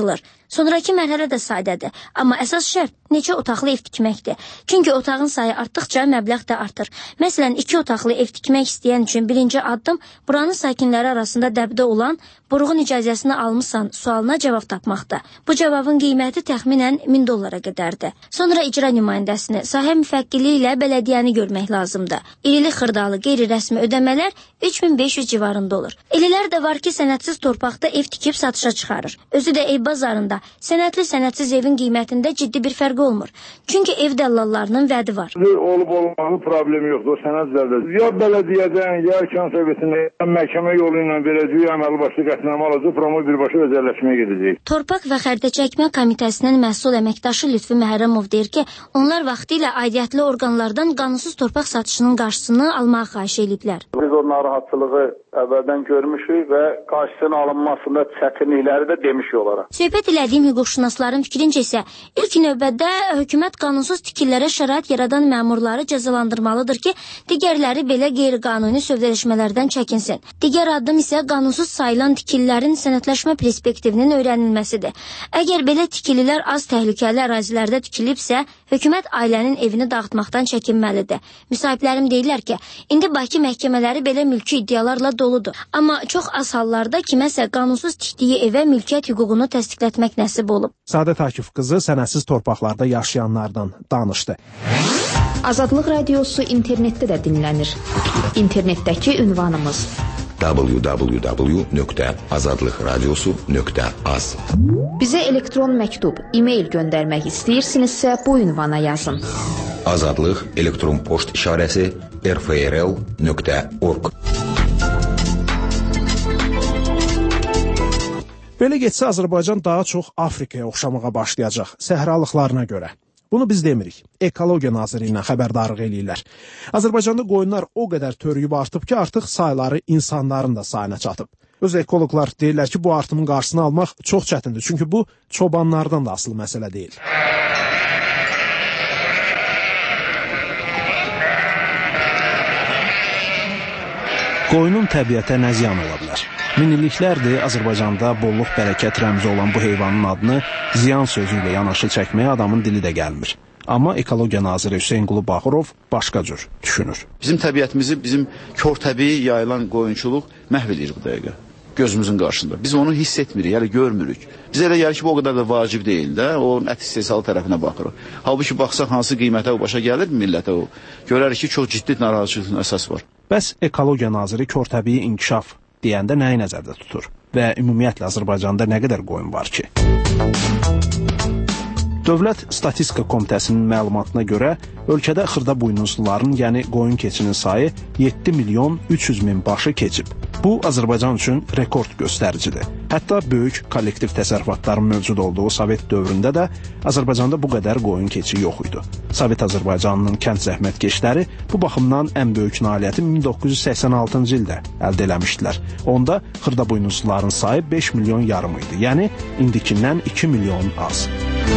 Sonrakı mərhələ də sadədir, amma əsas şərt neçə otaqlı ev tikməkdir. Çünki otağın sayı artdıqca məbləğ də artır. Məsələn, 2 otaqlı ev tikmək istəyən üçün birinci addım buranın sakinləri arasında dəbdə olan "Buruğun icazəsini almısan?" sualına cavab tapmaqdır. Bu cavabın qiyməti təxminən $1000 qədərdir. Sonra icra nümayəndəsini, sahə müfəkkili ilə bələdiyyəni görmək lazımdır. İrili xırdalı qeyri-rəsmi ödəmələr 3500 civarında olur. Elilər də var ki, sənədsiz torpaqda ev tikib satışa çıxarır. Özü də ev bazarında sənədli-sənədsiz evin qiymətində ciddi bir fərq olmur. Çünki ev dəllallarının vədi var. Olub-olmağı problemi yoxdur, o sənədlərdə. Ya bələdiyyədən, ya kənsəvəsindən, ya məhkəmə yolu ilə verəcək, əməli başlı qətnamə alacaq, promo birbaşa özəlləşməyə gedəcək. Torpaq və xəritəçəkmə komitəsinin məsul əməkdaşı Lütfü Məhərrəmov deyir ki, onlar vaxtilə aidiyyətli orqanlardan qanunsuz torpaq satışının qarşısını almağı xahiş ediblər. Biz o narahatçılığı əvvəldən görmüşük və qarşısının alınmasında çətinlikləri də demişik olaraq. Söhbət elədiyim hüquqşünasların fikrincə isə ilk növbədə hökumət qanunsuz tikililərə şərait yaradan məmurları cəzalandırmalıdır ki, digərləri belə qeyri-qanuni sövdələşmələrdən çəkinsin. Digər addım isə qanunsuz sayılan tikililərin sənədləşmə perspektivinin öyrənilməsidir. Əgər belə tikililər az təhlükəli ərazilərdə tikilibsə, hökumət ailənin evini dağıtmaqdan çəkinməlidir. Müsahiblərim deyirlər ki, indi Bakı məhkəmələri belə mülki iddialarla doludur. Amma çox az hallarda kiməsə qanunsuz tikdiyi evə mülkiyyət hüququnu təsdiqlətmək nəsib olub. Səadət Akif qızı sənədsiz torpaqlarda yaşayanlardan danışdı. Azadlıq Radiosu internetdə də dinlənir. İnternetdəki ünvanımız www.azadlıqradiosu.az. Bizə elektron məktub, e-mail göndərmək istəyirsinizsə bu ünvana yazın. Azadlıq elektron poçt işarəsi rfrl.org. Belə getsə Azərbaycan daha çox Afrikaya oxşamağa başlayacaq, səhralıqlarına görə. Bunu biz demirik. Ekologiya Nazirliyindən xəbərdarlıq eləyirlər. Azərbaycanda qoyunlar o qədər törüyüb artıb ki, artıq sayları insanların da sayına çatıb. Öz ekoloqlar deyirlər ki, bu artımın qarşısını almaq çox çətindir. Çünki bu çobanlardan da asılı məsələ deyil. Qoyunun təbiətə nə ziyan ola bilər? Minilliklərdir Azərbaycanda bolluq bərəkət rəmzi olan bu heyvanın adını ziyan sözü ilə yanaşı çəkməyə adamın dili də gəlmir. Amma Ekologiya Naziri Hüseynqulu Baxırov başqa cür düşünür. Bizim təbiətimizi, bizim kör təbii yayılan qoyunçuluq məhv edir bu dəqiqə. Gözümüzün qarşısında. Biz onu hiss etmirik, yəni görmürük. Biz elə gəlir ki, bu o qədər də vacib deyil də, o ət istehsalı tərəfinə baxırıq. Halbuki baxsaq hansı qiymətə o başa gəlir millətə o. Görərik ki, çox ciddi narahatçılığın əsas var. Bəs Ekologiya Naziri kör təbii inkişaf deyəndə nəyi nəzərdə tutur? Və ümumiyyətlə Azərbaycanda nə qədər qoyun var ki? Dövlət Statistika Komitəsinin məlumatına görə ölkədə xırda buynuzluların, yəni qoyun keçinin sayı 7.300.000 başı keçib. Bu Azərbaycan üçün rekord göstəricidir. Hətta böyük kollektiv təsərrüfatların mövcud olduğu Sovet dövründə də Azərbaycanda bu qədər qoyun keçi yox idi. Sovet Azərbaycanının kənd zəhmətkeşləri bu baxımdan ən böyük nailiyyəti 1986-cı ildə əldə eləmişdilər. Onda xırda buynuzluların sayı 5 milyon yarım idi. Yəni indikindən 2 milyon az.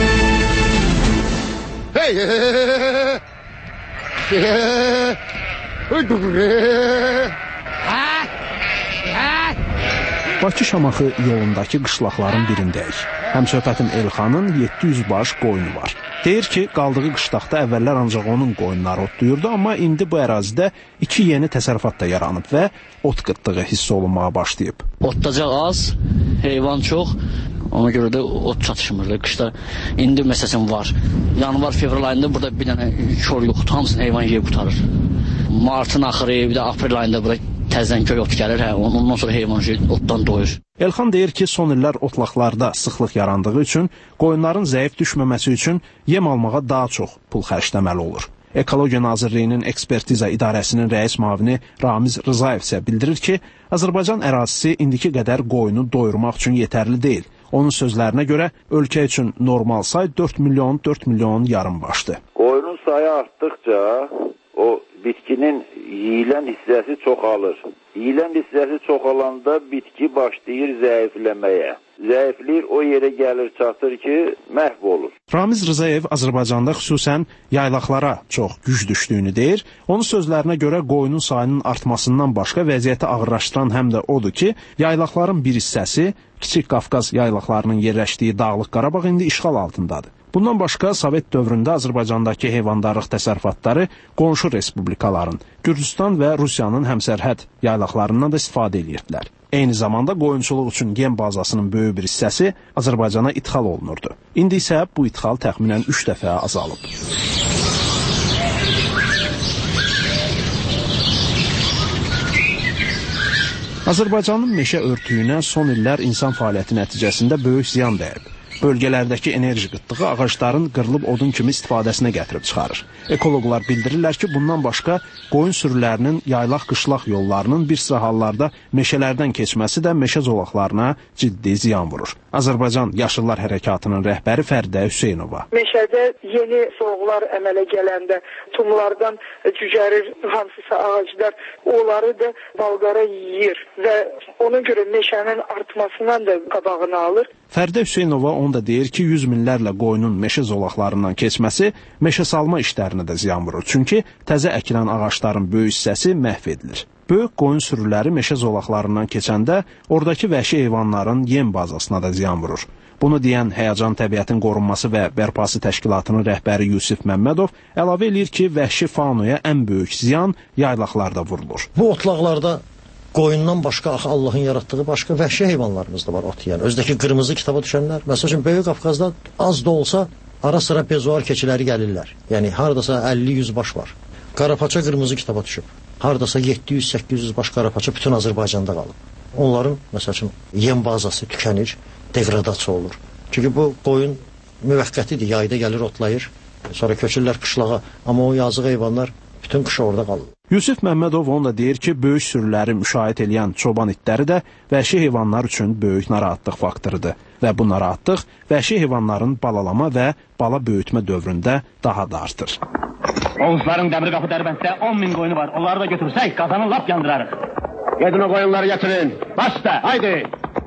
Bakı-Şamaxı yolundakı qışlaqların birindəyik. Həmsöhbətim Elxanın 700 baş qoyunu var. Deyir ki, qaldığı qışlaqda əvvəllər ancaq onun qoyunları otlayırdı, amma indi bu ərazidə 2 yeni təsərrüfat da yaranıb və ot qıtlığı hiss olunmağa başlayıb. Otdacaq az, heyvan çox. Ona görə də ot çatışmır. Qışda indi məsələn var. Yanvar, fevral ayında burada bir dənə kör yoxdur. Hamısını heyvan yeyib qutarır. Martın axırı, bir də aprel ayında bura təzədən köy ot gəlir. Ondan sonra heyvan otdan doyur. Elxan deyir ki, son illər otlaqlarda sıxlıq yarandığı üçün qoyunların zəif düşməməsi üçün yem almağa daha çox pul xərcləməli olur. Ekologiya Nazirliyinin ekspertiza idarəsinin rəis müavini Ramiz Rızayev isə bildirir ki, Azərbaycan ərazisi indiki qədər qoyunu doyurmaq üçün yetərli deyil. Onun sözlərinə görə ölkə üçün normal say 4 milyon yarım başdır. Qoyunun sayı artdıqca o bitkinin yeyilən hissəsi çoxalır. Yeyilən hissəsi çoxalanda bitki başlayır zəifləməyə. Zəifləyir, o yerə gəlir, çatır ki, məhv olur. Ramiz Rzayev Azərbaycanda xüsusən yaylaqlara çox güc düşdüyünü deyir. Onun sözlərinə görə qoyunun sayının artmasından başqa vəziyyəti ağırlaşdıran həm də odur ki, yaylaqların bir hissəsi Kiçik Qafqaz yaylaqlarının yerləşdiyi Dağlıq Qarabağ indi işğal altındadır. Bundan başqa Sovet dövründə Azərbaycandakı heyvandarlıq təsərrüfatları qonşu respublikaların, Gürcüstan və Rusiyanın həmsərhəd yaylaqlarından da istifadə edirdilər. Eyni zamanda qoyunçuluq üçün yem bazasının böyük bir hissəsi Azərbaycana ixal olunurdu. İndi isə bu ixal təxminən 3 dəfə azalıb. Azərbaycanın meşə örtüyünə son illər insan fəaliyyəti nəticəsində böyük ziyan dəyib. Bölgələrdəki enerji qıtlığı ağacların qırılıb odun kimi istifadəsinə gətirib çıxarır. Ekoloqlar bildirirlər ki, bundan başqa qoyun sürülərinin yaylaq-qışlaq yollarının bir sıra hallarda meşələrdən keçməsi də meşə zolaqlarına ciddi ziyan vurur. Azərbaycan Yaşıllar Hərəkatının rəhbəri Fərdə Hüseynova. Meşədə yeni soğuqlar əmələ gələndə tumlardan cücərir hansısa ağaclar, onları da balqara yeyir və ona görə meşənin artmasından da qabağını alır. Fərdə Hüseynova onu da deyir ki, 100 minlərlə qoyunun meşə zolaqlarından keçməsi meşə salma işlərinə də ziyan vurur. Çünki təzə əkilən ağacların böyük hissəsi məhv edilir. Böyük qoyun sürüləri meşə zolaqlarından keçəndə oradakı vəhşi heyvanların yem bazasına da ziyan vurur. Bunu deyən Həyəcan Təbiətin Qorunması və Bərpası Təşkilatının rəhbəri Yusif Məmmədov əlavə edir ki, vəhşi faunaya ən böyük ziyan yaylaqlarda vurulur. Bu otlaqlarda qoyundan başqa Allahın yaratdığı başqa vəhşi heyvanlarımız da var, ot yeyən. Özdəki qırmızı kitaba düşənlər. Məsəl üçün Böyük Qafqazda az da olsa ara sıra bezuar keçiləri gəlirlər. Yəni hardasa 50-100 baş var. Qarapaça qırmızı kitaba düşüb. Hardasa 700-800 baş qarapaça bütün Azərbaycanda qalıb. Onların məsəl üçün yem bazası tükənir, degradasiya olur. Çünki bu qoyun müvəqqətidir, yayda gəlir otlayır, sonra köçürlər qışlağa, amma o yazıq heyvanlar bütün qışı orada qalır. Yusif Məmmədov onu da deyir ki, böyük sürüləri müşahidə edən çoban itləri də vəhşi heyvanlar üçün böyük narahatlıq faktorudur və bu narahatlıq vəhşi heyvanların balalama və bala böyütmə dövründə daha da artır. Oğuzların Dəmir Qapı Dərbənddə 10.000 qoyunu var. Onları da götürsək qazanı lap yandırarıq. Gedin o qoyunları getirin. Başla, haydi.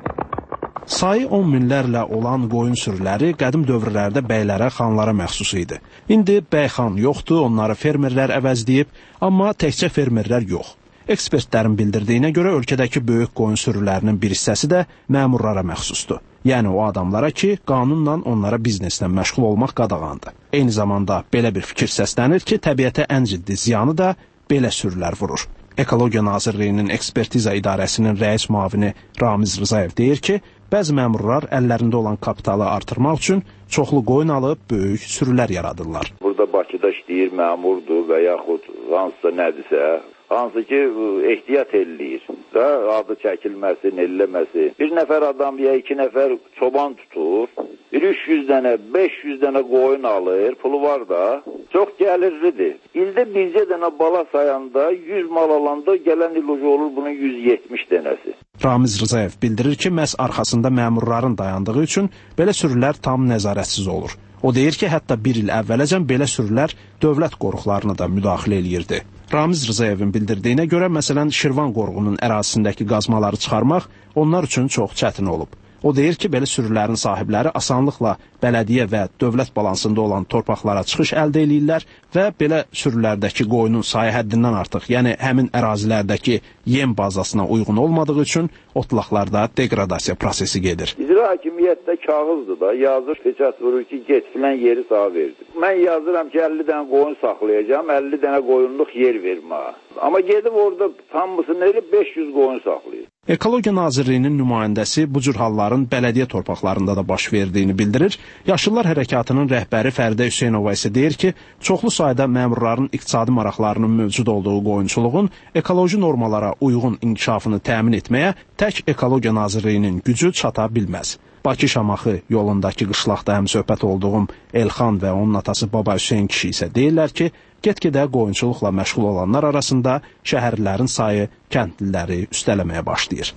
Sayı 10 minlərlə olan qoyun sürüləri qədim dövrlərdə bəylərə, xanlara məxsus idi. İndi bəyxan yoxdur, onları fermerlər əvəzləyib, amma təkcə fermerlər yox. Ekspertlərin bildirdiyinə görə ölkədəki böyük qoyun sürülərinin bir hissəsi də məmurlara məxsusdur. Yəni o adamlara ki, qanunla onlara bizneslə məşğul olmaq qadağandır. Eyni zamanda belə bir fikir səslənir ki, təbiətə ən ciddi ziyanı da belə sürülər vurur. Ekologiya Nazirliyinin Ekspertiza İdarəsinin rəis müavini Ramiz Rzayev deyir ki, bəzi məmurlar əllərində olan kapitalı artırmaq üçün çoxlu qoyun alıb böyük sürülər yaradırlar. Burada Bakıda işləyir, məmurdur və yaxud hansısa nədirsə, hansı ki ehtiyat eləyir da, adı çəkilməsin, eləməsin. Bir nəfər adam ya 2 nəfər çoban tutur, 300 dənə, 500 dənə qoyun alır, pulu var da, çox gəlirlidir. İldə bircə dənə bala sayanda 100 mal alanda gələn il olur bunun 170 dənəsi. Ramiz Rzayev bildirir ki, məhz arxasında məmurların dayandığı üçün belə sürülər tam nəzarətsiz olur. O deyir ki, hətta bir il əvvələcən belə sürülər dövlət qoruqlarına da müdaxilə eləyirdi. Ramiz Rzayevin bildirdiyinə görə, məsələn, Şirvan qoruğunun ərazisindəki qazmaları çıxarmaq onlar üçün çox çətin olub. O deyir ki, belə sürülərin sahibləri asanlıqla bələdiyyə və dövlət balansında olan torpaqlara çıxış əldə eləyirlər və belə sürülərdəki qoyunun sayı həddindən artıq, yəni həmin ərazilərdəki yem bazasına uyğun olmadığı üçün otlaqlarda degradasiya prosesi gedir. İcra hakimiyyətdə kağızdır da, yazır, peçat vurur ki, get filan yeri sağ verdi. Mən yazıram ki, 50 dənə qoyun saxlayacağım, 50 dənə qoyunluq yer vermə. Amma gedib orada tamısını elib 500 qoyun saxlayır. Ekologiya Nazirliyinin nümayəndəsi bu cür halların bələdiyyə torpaqlarında da baş verdiyini bildirir. Yaşıllar Hərəkatının rəhbəri Fərdə Hüseynova isə deyir ki, çoxlu sayda məmurların iqtisadi maraqlarının mövcud olduğu qoyunçuluğun ekoloji normalara uyğun inkişafını təmin etməyə tək Ekologiya Nazirliyinin gücü çata bilməz. Bakı-Şamaxı yolundakı qışlaqda həmsöhbət olduğum Elxan və onun atası Baba Hüseyn kişi isə deyirlər ki, get-gedə qoyunçuluqla məşğul olanlar arasında şəhərlilərin sayı kəndliləri üstələməyə başlayır.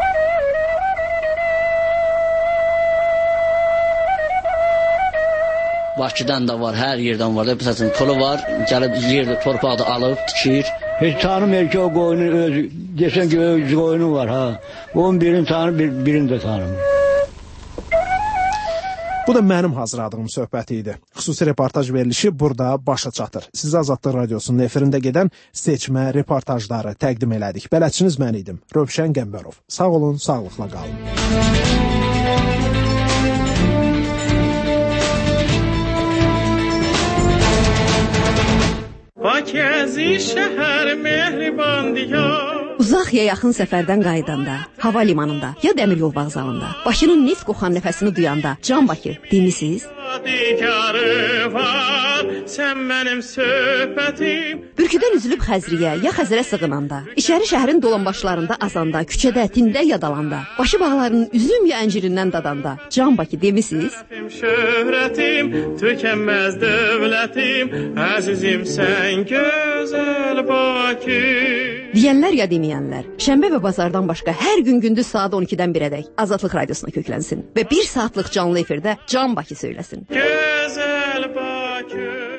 Bakıdan da var, hər yerdən var. Məsələn, pulu var, gəlib yerdə torpaqda alıb, tikir. Heç tanımır ki, o qoyunun öz desən ki, qoyunu var ha. Onun birini tanır, birini də tanımır. Bu da mənim hazırladığım söhbət idi. Xüsusi reportaj verilişi burada başa çatır. Sizə Azadlıq Radiosunun efirində gedən seçmə reportajları təqdim elədik. Bələdçiniz mən idim, Rövşən Qəmbərov. Sağ olun, sağlıqla qalın. Bakəzi şəhər mehriban diyar. Uzaq ya yaxın səfərdən qayıdanda, hava limanında ya dəmir yol vağzalında, Bakının neft qoxan nəfəsini duyanda, Can Bakı demisiniz? Sən mənim söhbətim. Bürküdən üzülüb Xəzriyə ya Xəzərə sığınanda, İçəri şəhərin dolanbaşlarında azanda, küçədə, tində yadalanda, Başı bağlarının üzüm ya əncirindən dadanda, Can Bakı demisiniz? Şöhrətim, tükənməz dövlətim, əzizim sən gözəl Bakı. Deyənlər ya deməyənlər, şənbə və bazardan başqa hər gün gündüz saat 12-dən 1-ədək Azadlıq Radiosuna köklənsin və 1 saatlıq canlı efirdə Can Bakı söyləsin. Gözəl Bakı.